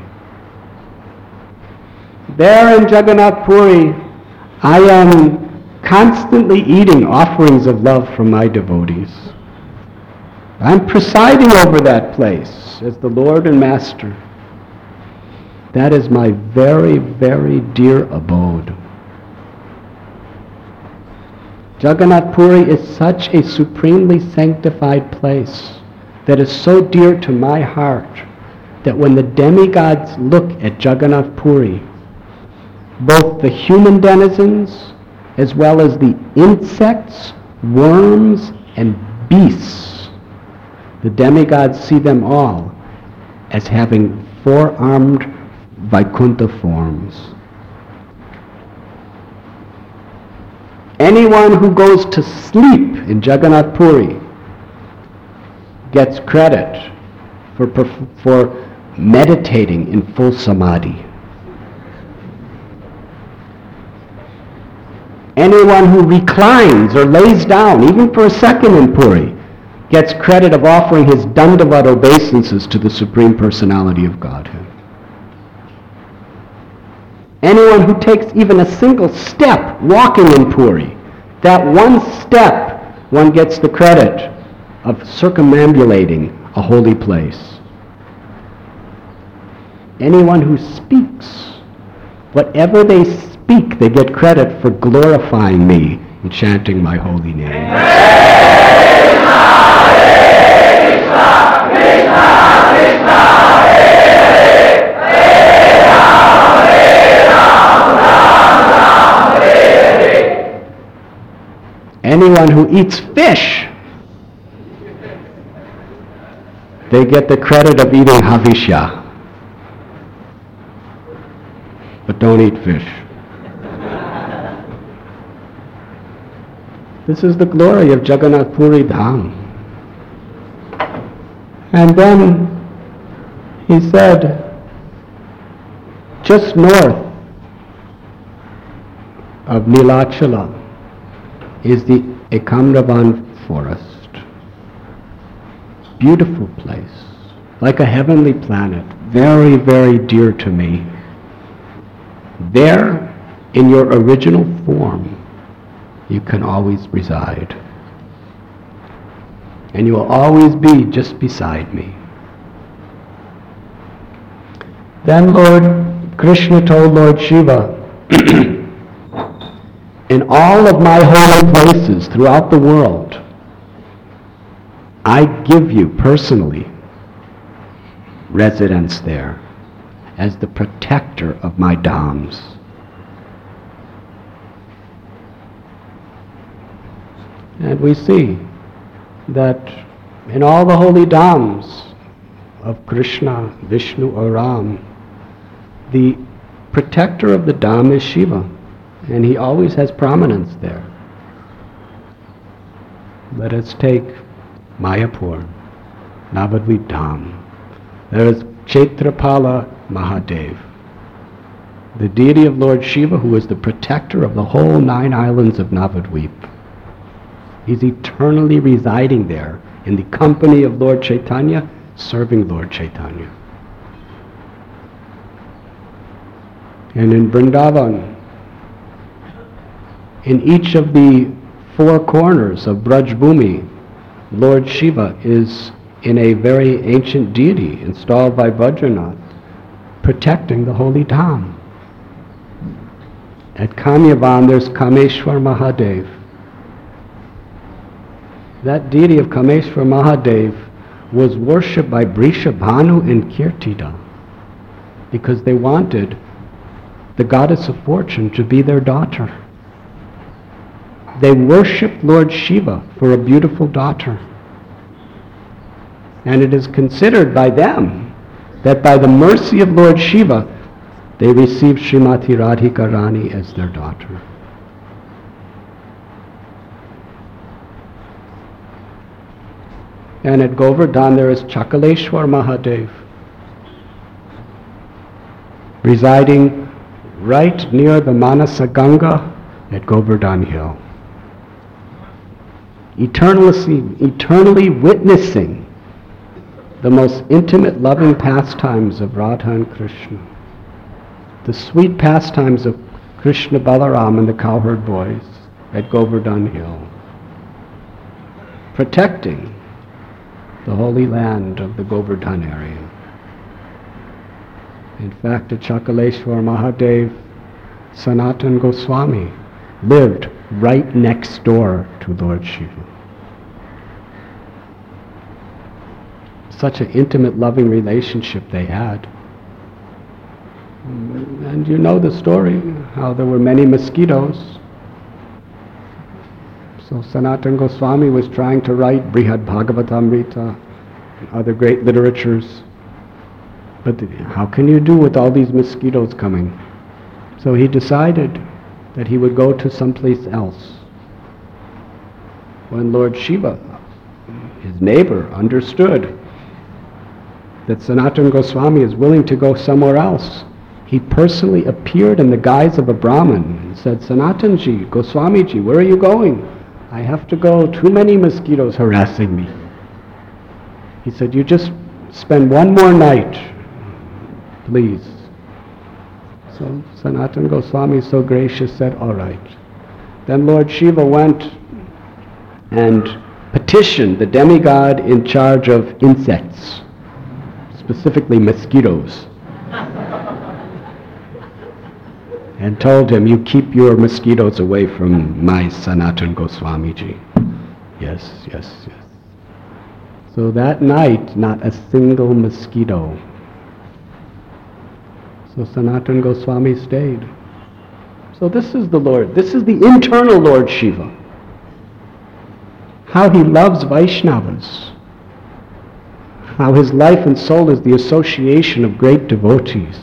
There in Jagannath Puri, I am constantly eating offerings of love from my devotees. I'm presiding over that place as the Lord and Master. That is my very, very dear abode. Jagannath Puri is such a supremely sanctified place that is so dear to my heart that when the demigods look at Jagannath Puri, both the human denizens as well as the insects, worms, and beasts, the demigods see them all as having four-armed Vaikuntha forms. Anyone who goes to sleep in Jagannath Puri gets credit for, for meditating in full samadhi. Anyone who reclines or lays down, even for a second in Puri, gets credit of offering his Dandavat obeisances to the Supreme Personality of Godhead. Anyone who takes even a single step walking in Puri, that one step, one gets the credit of circumambulating a holy place. Anyone who speaks, whatever they speak, they get credit for glorifying me and chanting my holy name. Anyone who eats fish, they get the credit of eating Havishya. But don't eat fish. This is the glory of Jagannath Puri Dham. And then he said, just north of Nilachala is the Ekamravan forest. Beautiful place, like a heavenly planet, very, very dear to me. There, in your original form, you can always reside. And you will always be just beside me. Then Lord Krishna told Lord Shiva, in all of my holy places throughout the world, I give you personally residence there as the protector of my dhams. And we see that in all the holy dhams of Krishna, Vishnu or Ram, the protector of the dham is Shiva, and he always has prominence there. Let us take Mayapur, Navadvip Dham. There is Kshetrapala Mahadev, the deity of Lord Shiva, who is the protector of the whole nine islands of Navadvip. He's eternally residing there in the company of Lord Chaitanya, serving Lord Chaitanya. And in Vrindavan, in each of the four corners of Braj Bhumi, Lord Shiva is in a very ancient deity installed by Vajranath, protecting the holy dham. At Kamyavan there's Kameshwar Mahadev. That deity of Kameshwar Mahadev was worshipped by Brishabhanu and Kirtida because they wanted the goddess of fortune to be their daughter. They worshipped Lord Shiva for a beautiful daughter. And it is considered by them that by the mercy of Lord Shiva, they received Srimati Radhika Rani as their daughter. And at Govardhan there is Chakaleshwar Mahadev, residing right near the Manasa Ganga at Govardhan Hill. Eternally, eternally witnessing the most intimate loving pastimes of Radha and Krishna, the sweet pastimes of Krishna Balaram and the cowherd boys at Govardhan Hill, protecting the holy land of the Govardhan area. In fact, at Chakaleshwar Mahadev, Sanatan Goswami lived right next door to Lord Shiva. Such an intimate, loving relationship they had. And you know the story, how there were many mosquitoes. So Sanatan Goswami was trying to write Brihad Bhagavatamrita and other great literatures. But how can you do with all these mosquitoes coming? So he decided that he would go to someplace else. When Lord Shiva, his neighbor, understood that Sanatan Goswami is willing to go somewhere else, he personally appeared in the guise of a Brahmin and said, Sanatanji, Goswamiji, where are you going? I have to go, too many mosquitoes harassing me. He said, you just spend one more night, please. So Sanatan Goswami, so gracious, said, all right. Then Lord Shiva went and petitioned the demigod in charge of insects, specifically mosquitoes, and told him, you keep your mosquitoes away from my Sanatan Goswamiji. Yes, yes, yes. So that night, not a single mosquito. So Sanatan Goswami stayed. So this is the Lord, this is the internal Lord Shiva. How he loves Vaishnavas. How his life and soul is the association of great devotees.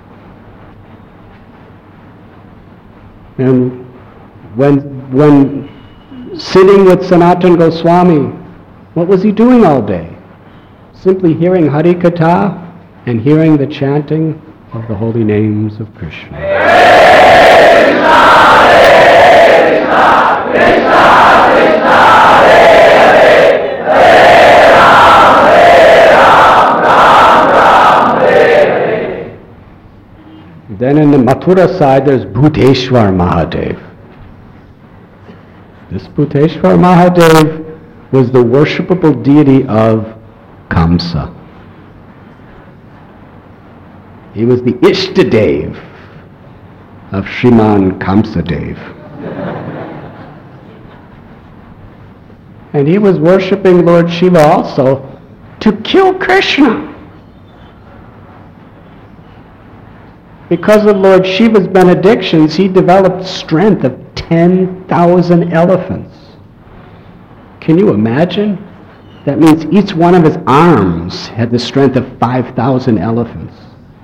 And when, when sitting with Sanatan Goswami, what was he doing all day? Simply hearing Hari Katha and hearing the chanting of the holy names of Krishna. Krishna, Krishna, Krishna, Krishna, Hare Hare, Hare Ram, Hare Ram, Ram Ram, Hare Hare. Then in the Mathura side there's Bhuteshwar Mahadev. This Bhuteshwar Mahadev was the worshipable deity of Kamsa. He was the Ishtadev of Shriman Kamsadev. And he was worshipping Lord Shiva also to kill Krishna. Because of Lord Shiva's benedictions, he developed strength of ten thousand elephants. Can you imagine? That means each one of his arms had the strength of five thousand elephants.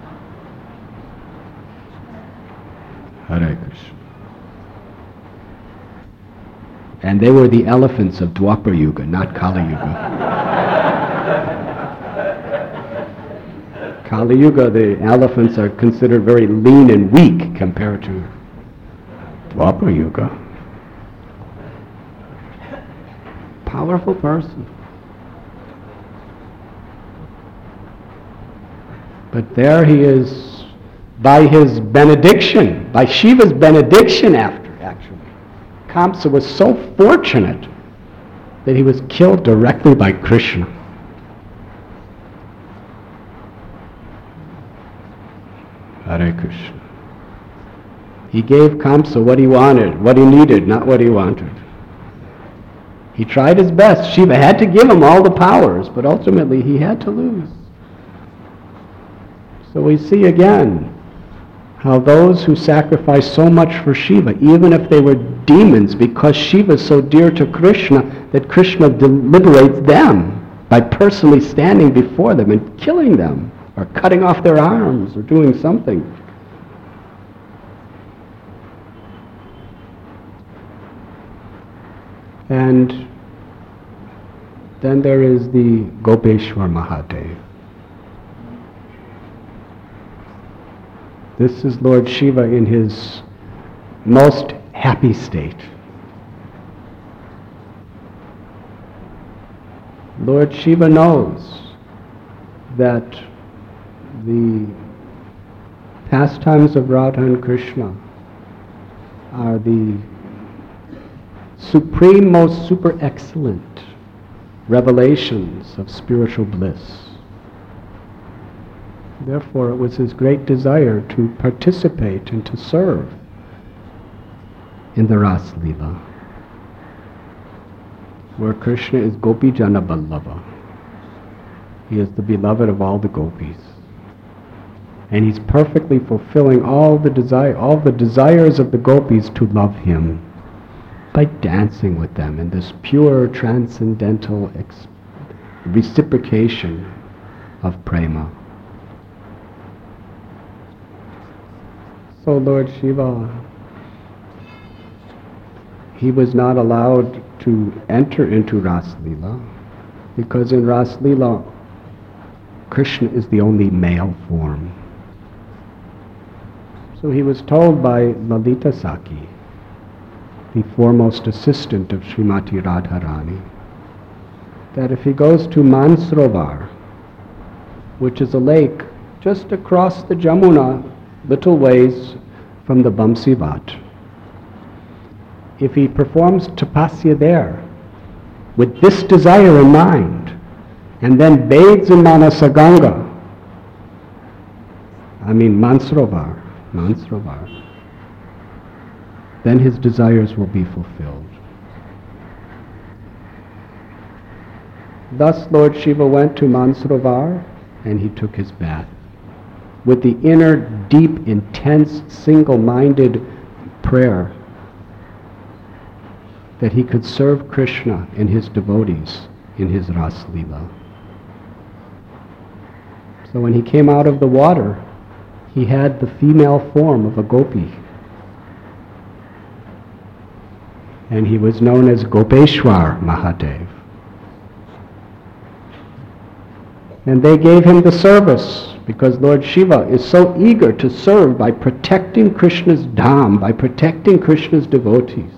Hare Krishna. And they were the elephants of Dwapar Yuga, not Kali Yuga. Kali Yuga, the elephants are considered very lean and weak compared to Dwapar Yuga. Powerful person. But there he is, by his benediction, by Shiva's benediction after, actually. Kamsa was so fortunate that he was killed directly by Krishna. Hare Krishna. He gave Kamsa what he wanted, what he needed, not what he wanted. He tried his best. Shiva had to give him all the powers, but ultimately he had to lose. So we see again how those who sacrifice so much for Shiva, even if they were demons, because Shiva is so dear to Krishna, that Krishna liberates them by personally standing before them and killing them, or cutting off their arms, or doing something. And then there is the Gopeshwar Mahadev. This is Lord Shiva in his most happy state. Lord Shiva knows that the pastimes of Radha and Krishna are the supreme, most super excellent revelations of spiritual bliss. Therefore, it was his great desire to participate and to serve in the Ras Leela, where Krishna is Gopi Jana Vallabha. He is the beloved of all the gopis. And he's perfectly fulfilling all the desire, all the desires of the gopis to love him by dancing with them in this pure transcendental ex- reciprocation of prema. So Lord Shiva, he was not allowed to enter into Ras Leela, because in Ras Leela, Krishna is the only male form. So he was told by Lalita Saki, the foremost assistant of Srimati Radharani, that if he goes to Mansrovar, which is a lake just across the Jamuna, little ways from the Vamsivat, if he performs tapasya there with this desire in mind, and then bathes in Manasaganga, I mean Mansrovar, Mansrovar, then his desires will be fulfilled. Thus Lord Shiva went to Mansrovar and he took his bath with the inner, deep, intense, single-minded prayer that he could serve Krishna and his devotees in his Ras Leela. So when he came out of the water, he had the female form of a gopi. And he was known as Gopeshwar Mahadev. And they gave him the service, because Lord Shiva is so eager to serve by protecting Krishna's dham, by protecting Krishna's devotees,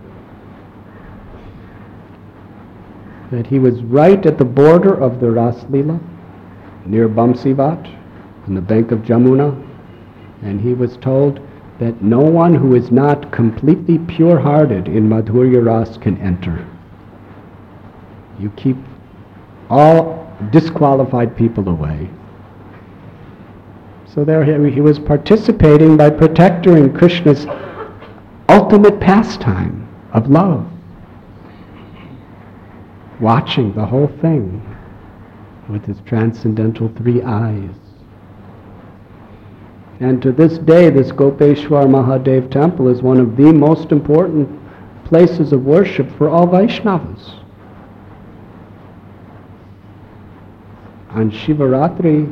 that he was right at the border of the Ras Leela, near Vamsivat, on the bank of Jamuna, and he was told, that no one who is not completely pure-hearted in Madhurya Ras can enter. You keep all disqualified people away. So there he, he was participating by protecting Krishna's ultimate pastime of love. Watching the whole thing with his transcendental three eyes. And to this day, this Gopeshwar Mahadev temple is one of the most important places of worship for all Vaishnavas. On Shivaratri,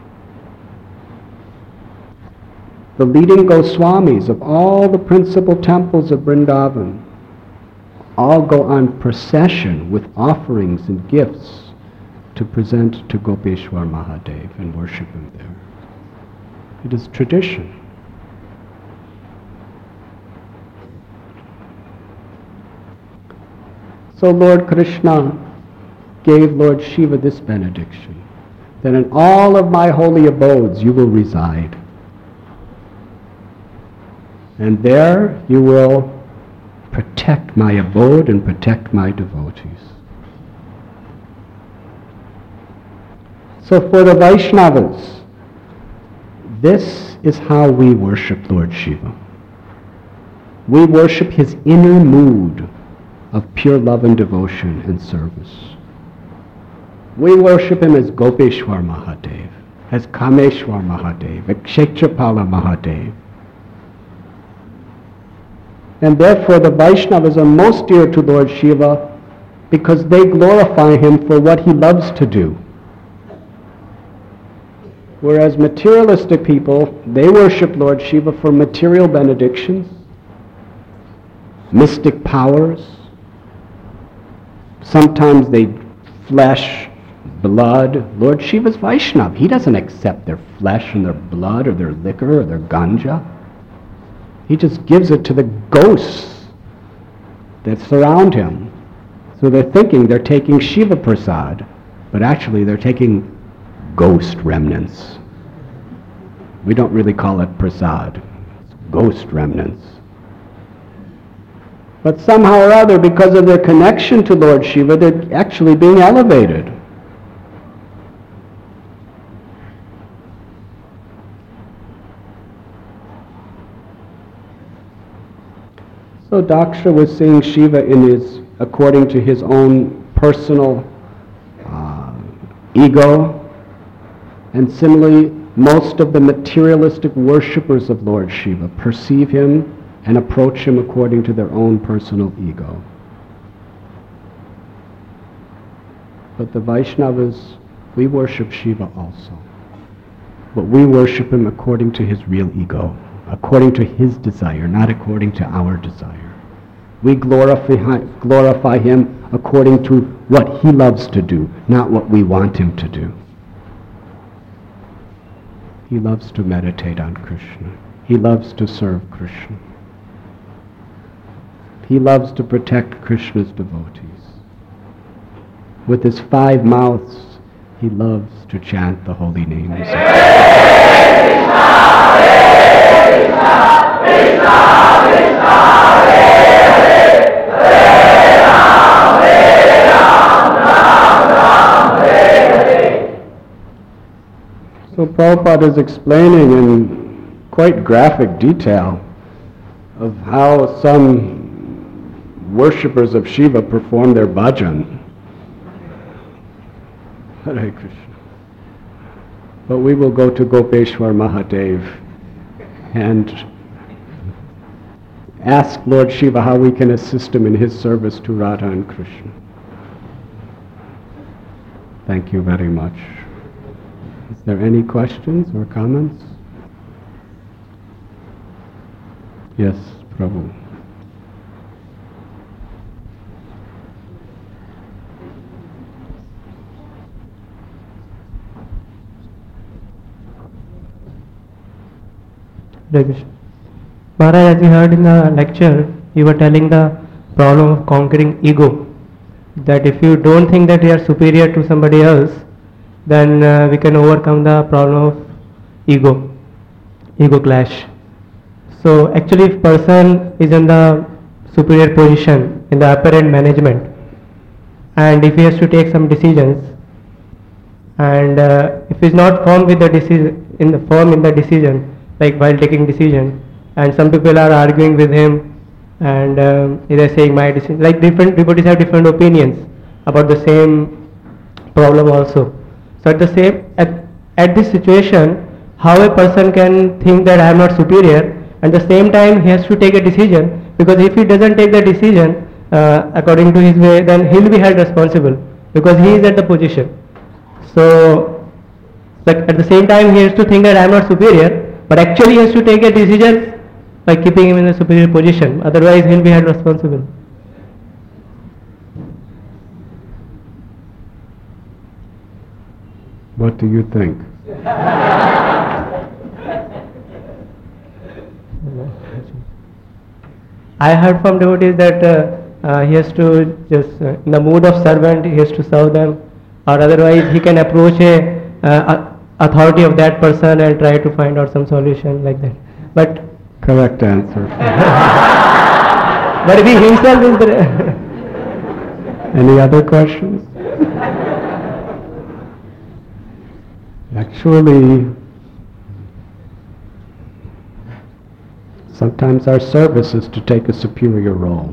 the leading Goswamis of all the principal temples of Vrindavan all go on procession with offerings and gifts to present to Gopeshwar Mahadev and worship him there. It is tradition. So Lord Krishna gave Lord Shiva this benediction, that in all of my holy abodes you will reside. And there you will protect my abode and protect my devotees. So for the Vaishnavas, this is how we worship Lord Shiva. We worship his inner mood of pure love and devotion and service. We worship him as Gopeshwar Mahadev, as Kameshwar Mahadev, as Kshetrapala Mahadev. And therefore the Vaishnavas are most dear to Lord Shiva because they glorify him for what he loves to do. Whereas materialistic people, they worship Lord Shiva for material benedictions, mystic powers. Sometimes they flesh, blood. Lord Shiva's Vaishnav. He doesn't accept their flesh and their blood or their liquor or their ganja. He just gives it to the ghosts that surround him. So they're thinking they're taking Shiva Prasad, but actually they're taking ghost remnants. We don't really call it prasad. It's ghost remnants. But somehow or other, because of their connection to Lord Shiva, they're actually being elevated. So Daksha was seeing Shiva in his, according to his own personal uh, ego. And similarly, most of the materialistic worshippers of Lord Shiva perceive him and approach him according to their own personal ego. But the Vaishnavas, we worship Shiva also. But we worship him according to his real ego, according to his desire, not according to our desire. We glorify, glorify him according to what he loves to do, not what we want him to do. He loves to meditate on Krishna. He loves to serve Krishna. He loves to protect Krishna's devotees. With his five mouths, he loves to chant the holy names. Hare Krishna, Hare Krishna, Krishna Krishna, Hare Hare, Hare Ram, Hare Ram, Ram Ram, Hare Hare. So Prabhupada is explaining in quite graphic detail of how some worshippers of Shiva perform their bhajan. Hare Krishna. But we will go to Gopeshwar Mahadev and ask Lord Shiva how we can assist him in his service to Radha and Krishna. Thank you very much. Is there any questions or comments? Yes, Prabhu. Maharaj, as we heard in the lecture, you were telling the problem of conquering ego. That if you don't think that you are superior to somebody else, then uh, we can overcome the problem of ego, ego clash. So actually if person is in the superior position, in the apparent management, and if he has to take some decisions, and uh, if he is not firm with the decision, in the firm in the decision, like while taking decision, and some people are arguing with him, and um, they are saying my decision, like different devotees have different opinions about the same problem also. So at the same, at, at this situation, how a person can think that I am not superior, and at the same time he has to take a decision, because if he doesn't take the decision uh, according to his way, then he will be held responsible, because he is at the position. So like at the same time he has to think that I am not superior, but actually he has to take a decision by keeping him in a superior position, otherwise he will be held responsible. What do you think? I heard from devotees that uh, uh, he has to just, uh, in the mood of servant, he has to serve them, or otherwise he can approach a uh, authority of that person and try to find out some solution like that. But correct answer. But if he himself is the Any other questions? Actually, sometimes our service is to take a superior role.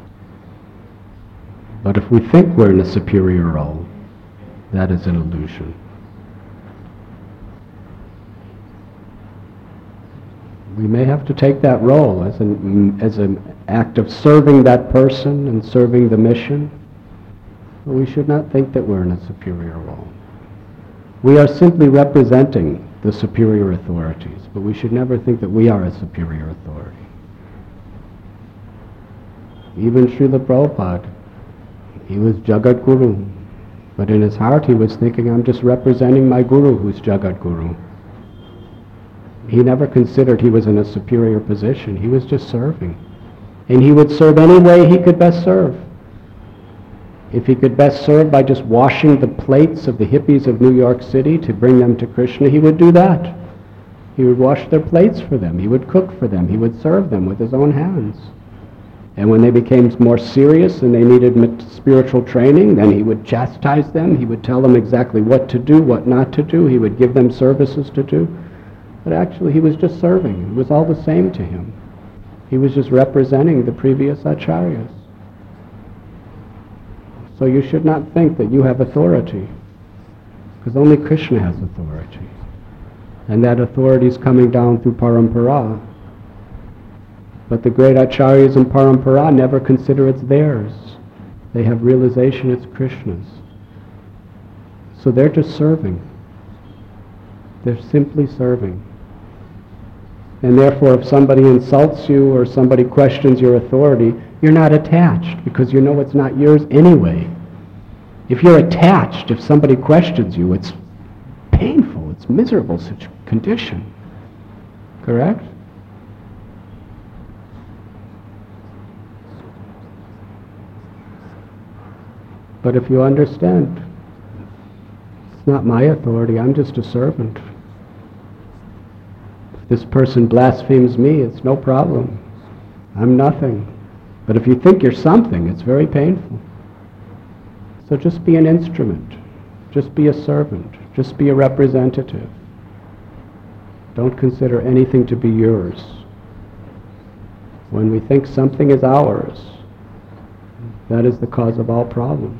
But if we think we're in a superior role, that is an illusion. We may have to take that role as an, as an act of serving that person and serving the mission, but we should not think that we're in a superior role. We are simply representing the superior authorities, but we should never think that we are a superior authority. Even Srila Prabhupada, he was Jagat Guru, but in his heart he was thinking, I'm just representing my Guru who's Jagat Guru. He never considered he was in a superior position. He was just serving. And he would serve any way he could best serve. If he could best serve by just washing the plates of the hippies of New York City to bring them to Krishna, he would do that. He would wash their plates for them. He would cook for them. He would serve them with his own hands. And when they became more serious and they needed spiritual training, then he would chastise them. He would tell them exactly what to do, what not to do. He would give them services to do. But actually he was just serving. It was all the same to him. He was just representing the previous acharyas. So you should not think that you have authority, because only Krishna has authority. And that authority is coming down through parampara. But the great acharyas in parampara never consider it's theirs. They have realization it's Krishna's. So they're just serving. They're simply serving. And therefore, if somebody insults you or somebody questions your authority, you're not attached, because you know it's not yours anyway. If you're attached, if somebody questions you, it's painful, it's miserable such condition. Correct? But if you understand, it's not my authority, I'm just a servant. If this person blasphemes me, it's no problem. I'm nothing. But if you think you're something, it's very painful. So just be an instrument. Just be a servant. Just be a representative. Don't consider anything to be yours. When we think something is ours, that is the cause of all problem.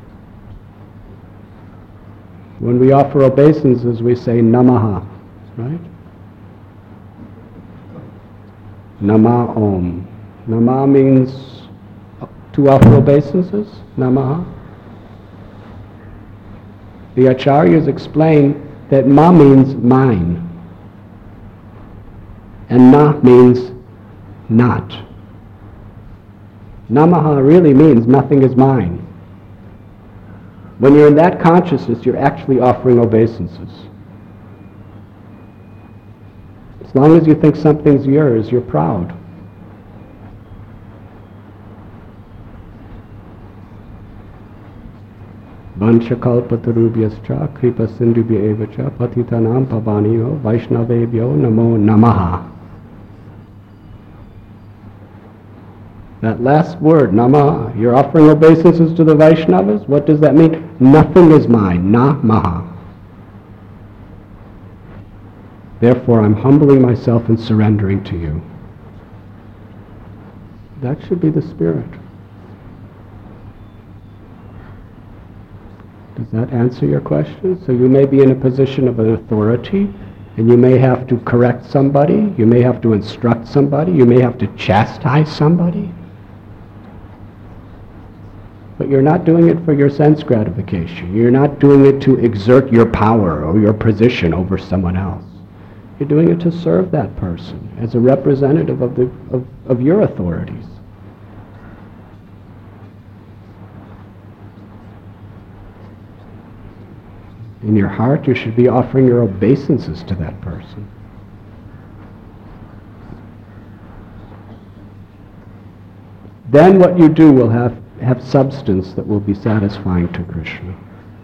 When we offer obeisances, we say Namaha, right? Nama Om. Nama means to offer obeisances, Namaha. The acharyas explain that Ma means mine, and Na means not. Namaha really means nothing is mine. When you're in that consciousness, you're actually offering obeisances. As long as you think something's yours, you're proud. Vanchakalpatarubhyascha kripasindubhya evacha patitanam pavaniyo vaishnavebhyo namo namaha. That last word, namaha, you're offering obeisances to the Vaishnavas? What does that mean? Nothing is mine, namaha. Therefore, I'm humbling myself and surrendering to you. That should be the spirit. Does that answer your question? So you may be in a position of an authority, and you may have to correct somebody, you may have to instruct somebody, you may have to chastise somebody. But you're not doing it for your sense gratification. You're not doing it to exert your power or your position over someone else. You're doing it to serve that person as a representative of, the, of, of your authorities. In your heart, you should be offering your obeisances to that person. Then what you do will have, have substance that will be satisfying to Krishna.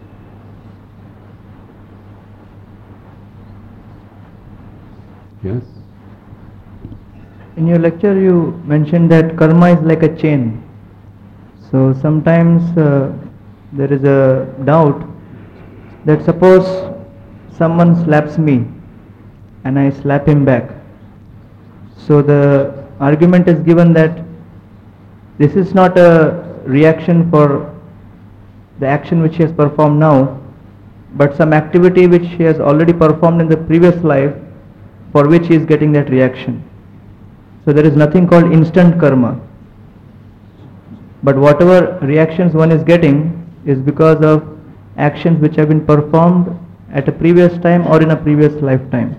Yes? In your lecture you mentioned that karma is like a chain. So sometimes uh, there is a doubt that suppose someone slaps me and I slap him back. So the argument is given that this is not a reaction for the action which he has performed now, but some activity which he has already performed in the previous life for which he is getting that reaction. So there is nothing called instant karma. But whatever reactions one is getting is because of actions which have been performed at a previous time or in a previous lifetime.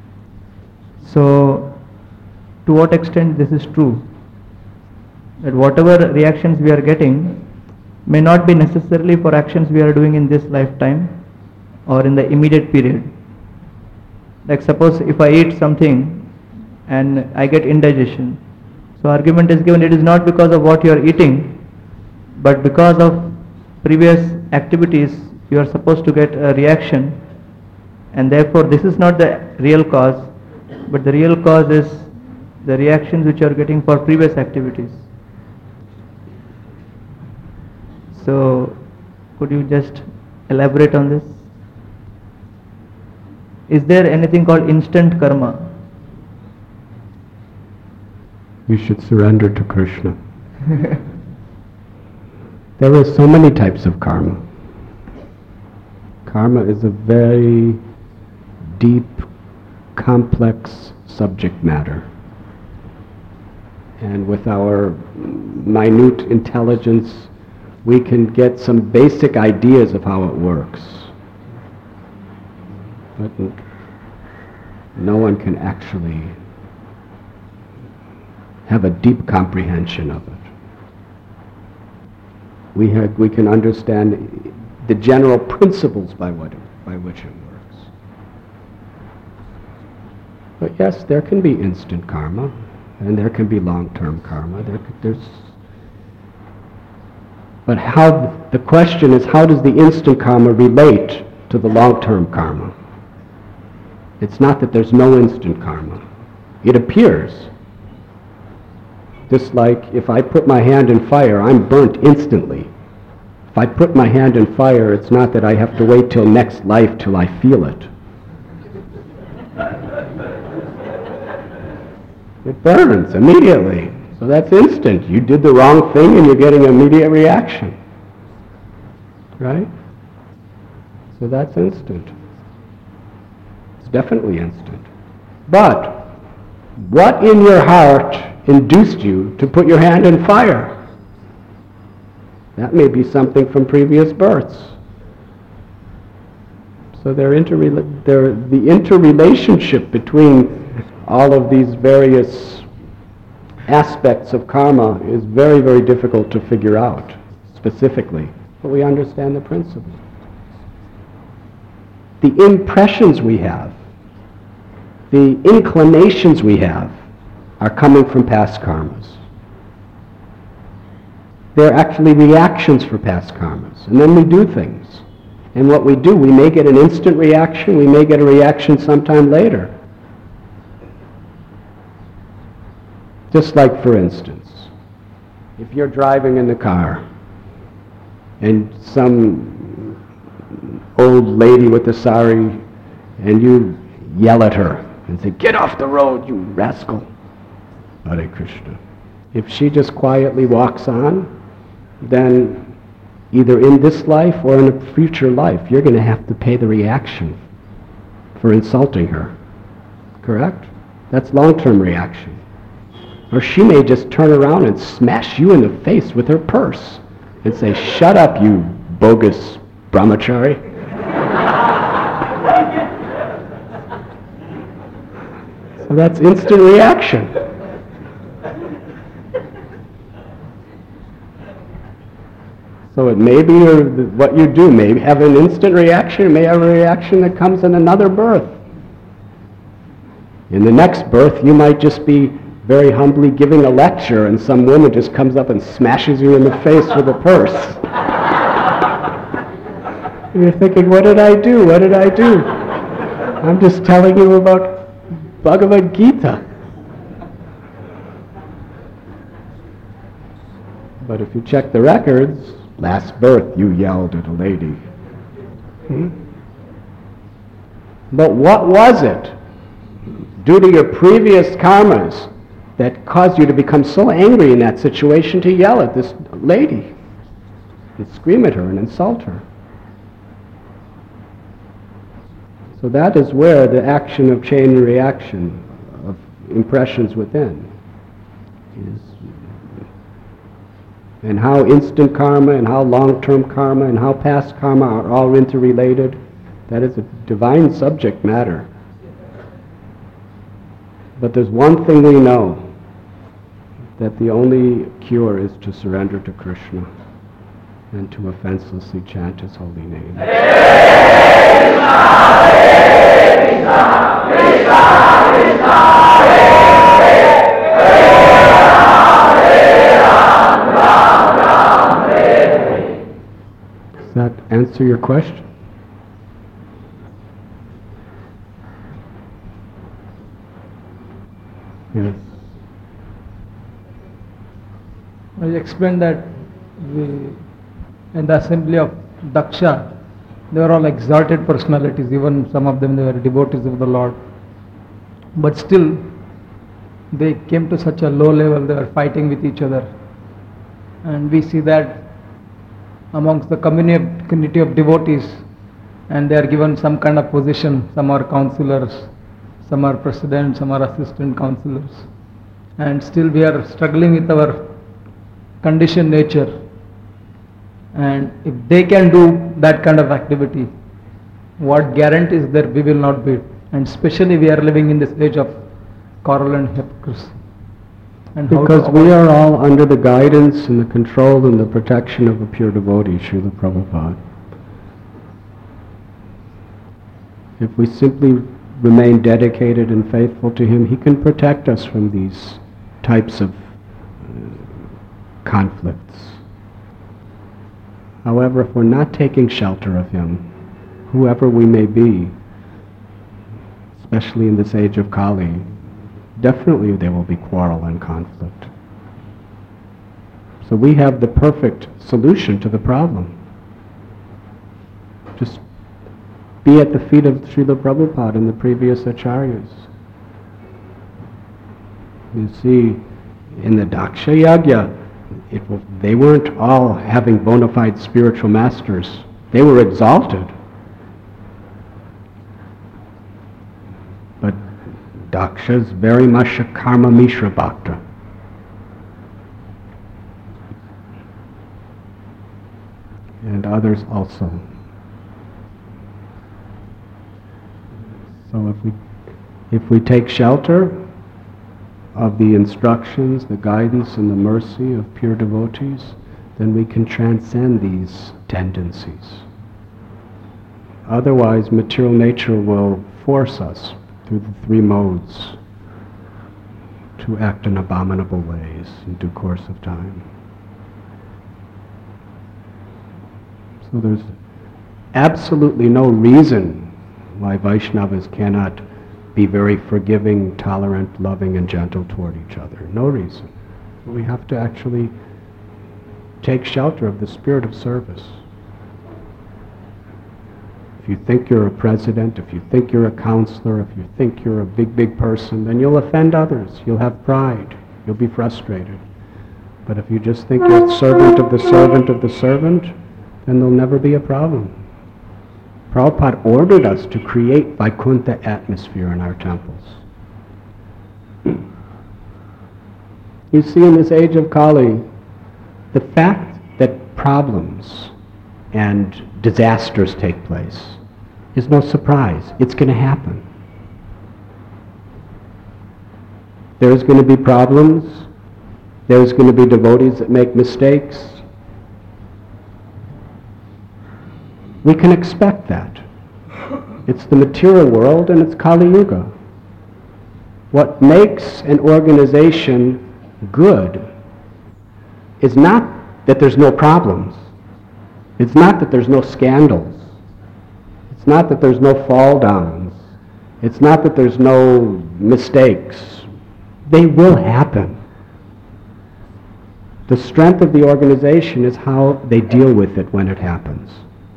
So to what extent this is true? That whatever reactions we are getting may not be necessarily for actions we are doing in this lifetime or in the immediate period. Like suppose if I eat something and I get indigestion. So argument is given, it is not because of what you are eating, but because of previous activities you are supposed to get a reaction, and therefore this is not the real cause, but the real cause is the reactions which you are getting for previous activities. So could you just elaborate on this? Is there anything called instant karma? You should surrender to Krishna. There are so many types of karma. Karma is a very deep, complex subject matter. And with our minute intelligence, we can get some basic ideas of how it works. But no one can actually have a deep comprehension of it. We, have, we can understand the general principles by, what, by which it works. But yes, there can be instant karma, and there can be long-term karma. There, there's, but how, the question is, how does the instant karma relate to the long-term karma? It's not that there's no instant karma. It appears. Just like if I put my hand in fire, I'm burnt instantly. If I put my hand in fire, it's not that I have to wait till next life till I feel it. It burns immediately. So that's instant. You did the wrong thing and you're getting an immediate reaction. Right? So that's instant. It's definitely instant. But what in your heart induced you to put your hand in fire? That may be something from previous births. So they're interrela- they're, the interrelationship between all of these various aspects of karma is very, very difficult to figure out specifically, but we understand the principle. The impressions we have, the inclinations we have, are coming from past karmas. They're actually reactions for past karmas. And then we do things. And what we do, we may get an instant reaction, we may get a reaction sometime later. Just like, for instance, if you're driving in the car and some old lady with a sari and you yell at her and say, "Get off the road, you rascal." Hare Krishna. If she just quietly walks on, then either in this life or in a future life, you're going to have to pay the reaction for insulting her. Correct? That's long-term reaction. Or she may just turn around and smash you in the face with her purse and say, "Shut up, you bogus brahmachari." So that's instant reaction. So it may be your, what you do may have an instant reaction, it may have a reaction that comes in another birth. In the next birth, you might just be very humbly giving a lecture and some woman just comes up and smashes you in the face with a purse. And you're thinking, what did I do? What did I do? I'm just telling you about Bhagavad Gita. But if you check the records, last birth you yelled at a lady. Hmm? But what was it, due to your previous karmas, that caused you to become so angry in that situation to yell at this lady and scream at her and insult her? So that is where the action of chain and reaction of impressions within is, and how instant karma and how long-term karma and how past karma are all interrelated. That is a divine subject matter. But there's one thing we know, that the only cure is to surrender to Krishna and to offenselessly chant His holy name. Does that answer your question? Yes. I explained that the, in the assembly of Daksha, they were all exalted personalities, even some of them they were devotees of the Lord. But still, they came to such a low level, they were fighting with each other. And we see that amongst the community community of devotees, and they are given some kind of position. Some are counselors, some are president, some are assistant counselors. And still we are struggling with our conditioned nature. And if they can do that kind of activity, what guarantee is that we will not be? And especially we are living in this age of quarrel and hypocrisy. And because we are all under the guidance and the control and the protection of a pure devotee, Srila Prabhupada. If we simply remain dedicated and faithful to Him, He can protect us from these types of uh, conflicts. However, if we're not taking shelter of Him, whoever we may be, especially in this age of Kali, definitely there will be quarrel and conflict. So we have the perfect solution to the problem. Just be at the feet of Srila Prabhupada and the previous acharyas. You see, in the Daksha Yagya, it was, they weren't all having bona fide spiritual masters. They were exalted. But Daksha is very much a karma mishra bhakta. And others also. So if we, if we take shelter of the instructions, the guidance, and the mercy of pure devotees, then we can transcend these tendencies. Otherwise, material nature will force us through the three modes to act in abominable ways in due course of time. So there's absolutely no reason why Vaishnavas cannot be very forgiving, tolerant, loving, and gentle toward each other. No reason. We have to actually take shelter of the spirit of service. If you think you're a president, if you think you're a counselor, if you think you're a big, big person, then you'll offend others. You'll have pride. You'll be frustrated. But if you just think you're a servant of the servant of the servant, then there'll never be a problem. Prabhupada ordered us to create Vaikuntha atmosphere in our temples. You see, in this age of Kali, the fact that problems and disasters take place is no surprise. It's going to happen. There's going to be problems. There's going to be devotees that make mistakes. We can expect that. It's the material world and it's Kali Yuga. What makes an organization good is not that there's no problems. It's not that there's no scandals. It's not that there's no fall downs. It's not that there's no mistakes. They will happen. The strength of the organization is how they deal with it when it happens.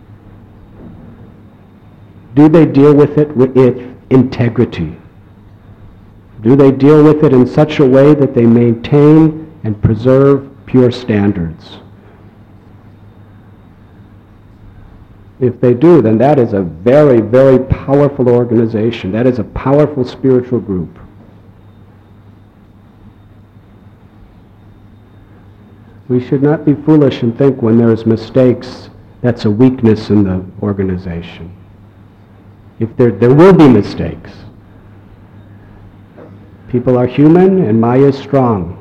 Do they deal with it with integrity? Do they deal with it in such a way that they maintain and preserve pure standards? If they do, then that is a very, very powerful organization. That is a powerful spiritual group. We should not be foolish and think when there's mistakes, that's a weakness in the organization. If there, there will be mistakes. People are human and Maya is strong.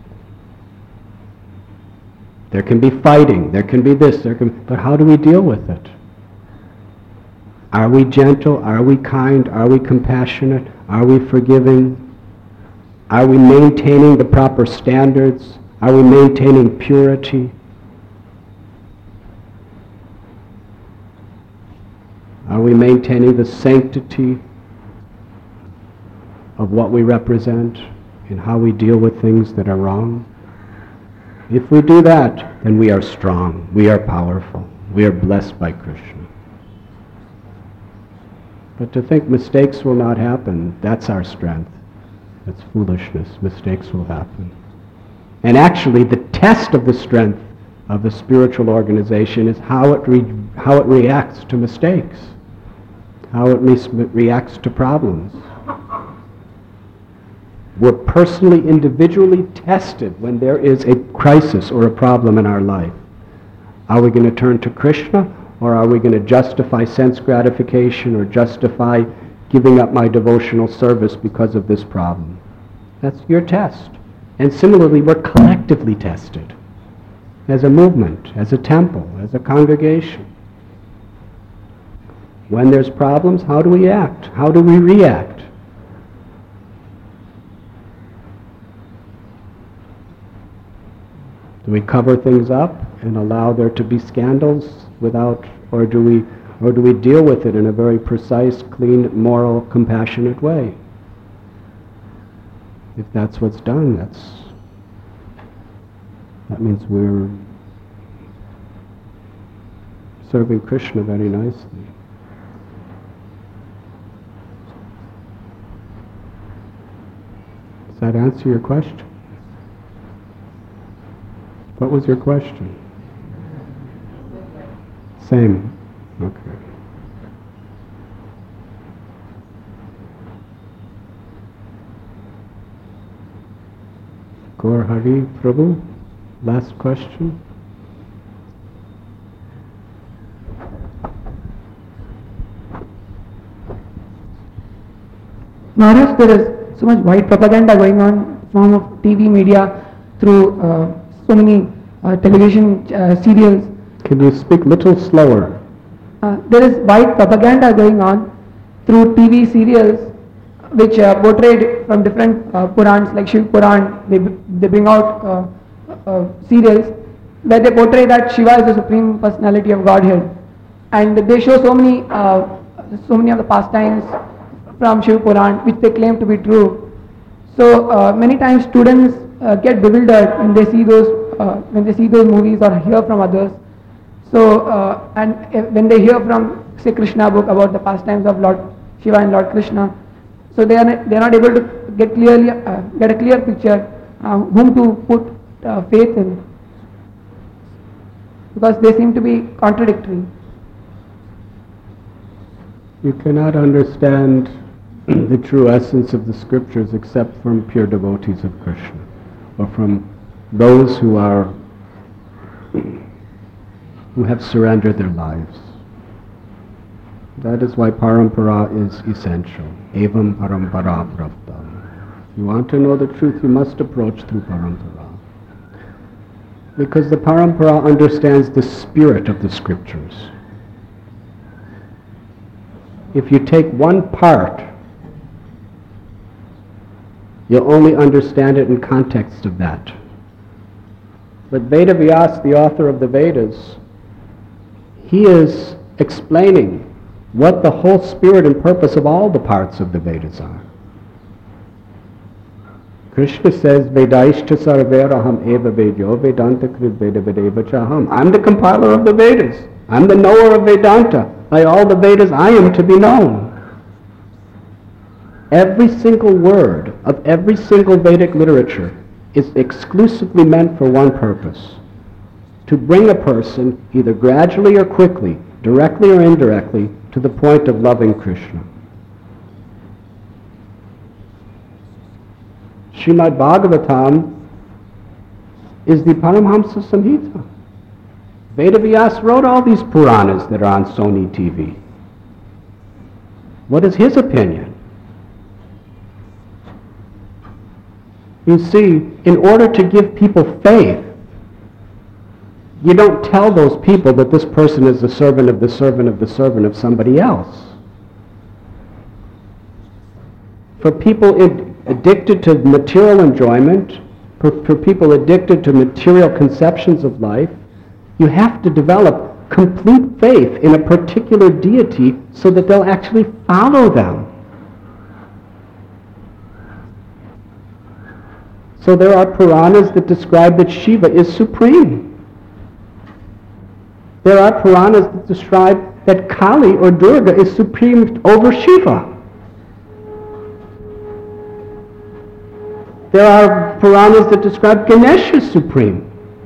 There can be fighting, there can be this, there can, but how do we deal with it? Are we gentle? Are we kind? Are we compassionate? Are we forgiving? Are we maintaining the proper standards? Are we maintaining purity? Are we maintaining the sanctity of what we represent and how we deal with things that are wrong? If we do that, then we are strong, we are powerful, we are blessed by Krishna. But to think mistakes will not happen, that's our strength. That's foolishness. Mistakes will happen. And actually, the test of the strength of the spiritual organization is how it re- how it reacts to mistakes, how it re- reacts to problems. We're personally, individually tested when there is a crisis or a problem in our life. Are we going to turn to Krishna, or are we going to justify sense gratification or justify giving up my devotional service because of this problem? That's your test. And similarly, we're collectively tested as a movement, as a temple, as a congregation. When there's problems, how do we act? How do we react? Do we cover things up and allow there to be scandals without, or do we, or do we deal with it in a very precise, clean, moral, compassionate way? If that's what's done, that's that means we're serving Krishna very nicely. Does that answer your question? What was your question? Same. Okay. Gaur Hari Prabhu, last question. Maharaj, there is so much white propaganda going on in form of T V media through uh, so many uh, television uh, serials. Can you speak a little slower? Uh, there is white propaganda going on through T V serials which uh, portrayed from different uh, Purans like Shiv Puran. They, they bring out uh, uh, serials where they portray that Shiva is the Supreme Personality of Godhead, and they show so many uh, so many of the pastimes from Shiv Puran which they claim to be true. So uh, many times students uh, get bewildered when they see those uh, when they see those movies or hear from others. So, uh, and if, when they hear from, say, Krishna book about the pastimes of Lord Shiva and Lord Krishna, so they are not, they are not able to get clearly uh, get a clear picture uh, whom to put uh, faith in, because they seem to be contradictory. You cannot understand the true essence of the scriptures except from pure devotees of Krishna, or from those who are who have surrendered their lives. That is why parampara is essential. Evam parampara pravta. If you want to know the truth, you must approach through parampara. Because the parampara understands the spirit of the scriptures. If you take one part, you'll only understand it in context of that. But Veda Vyas, the author of the Vedas, he is explaining what the whole spirit and purpose of all the parts of the Vedas are. Krishna says, Vedaishta sarveraham eva vedyo vedanta krid veda vedeva chaham. I'm the compiler of the Vedas. I'm the knower of Vedanta. By all the Vedas I am to be known. Every single word of every single Vedic literature is exclusively meant for one purpose: to bring a person, either gradually or quickly, directly or indirectly, to the point of loving Krishna. Srimad Bhagavatam is the Paramhamsa Samhita. Veda Vyas wrote all these Puranas that are on Sony T V. What is his opinion? You see, in order to give people faith, you don't tell those people that this person is the servant of the servant of the servant of somebody else. For people in, addicted to material enjoyment, for, for people addicted to material conceptions of life, you have to develop complete faith in a particular deity so that they'll actually follow them. So there are Puranas that describe that Shiva is supreme. There are Puranas that describe that Kali or Durga is supreme over Shiva. There are Puranas that describe Ganesha as supreme.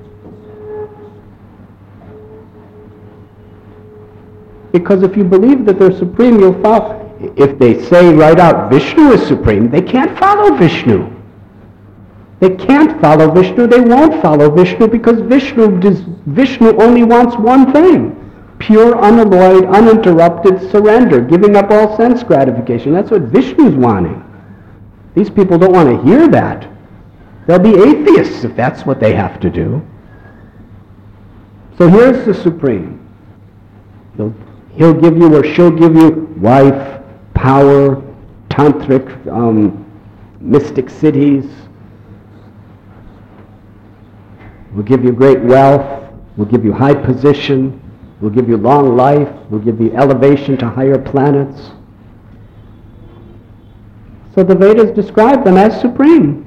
Because if you believe that they're supreme, you'll follow. If they say right out Vishnu is supreme, they can't follow Vishnu. They can't follow Vishnu, they won't follow Vishnu, because Vishnu, does, Vishnu only wants one thing: pure, unalloyed, uninterrupted surrender, giving up all sense gratification. That's what Vishnu's wanting. These people don't want to hear that. They'll be atheists if that's what they have to do. So here's the Supreme. He'll, he'll give you, or she'll give you, wife, power, tantric, um, mystic cities. We'll give you great wealth, we'll give you high position, we'll give you long life, we'll give you elevation to higher planets. So the Vedas describe them as supreme.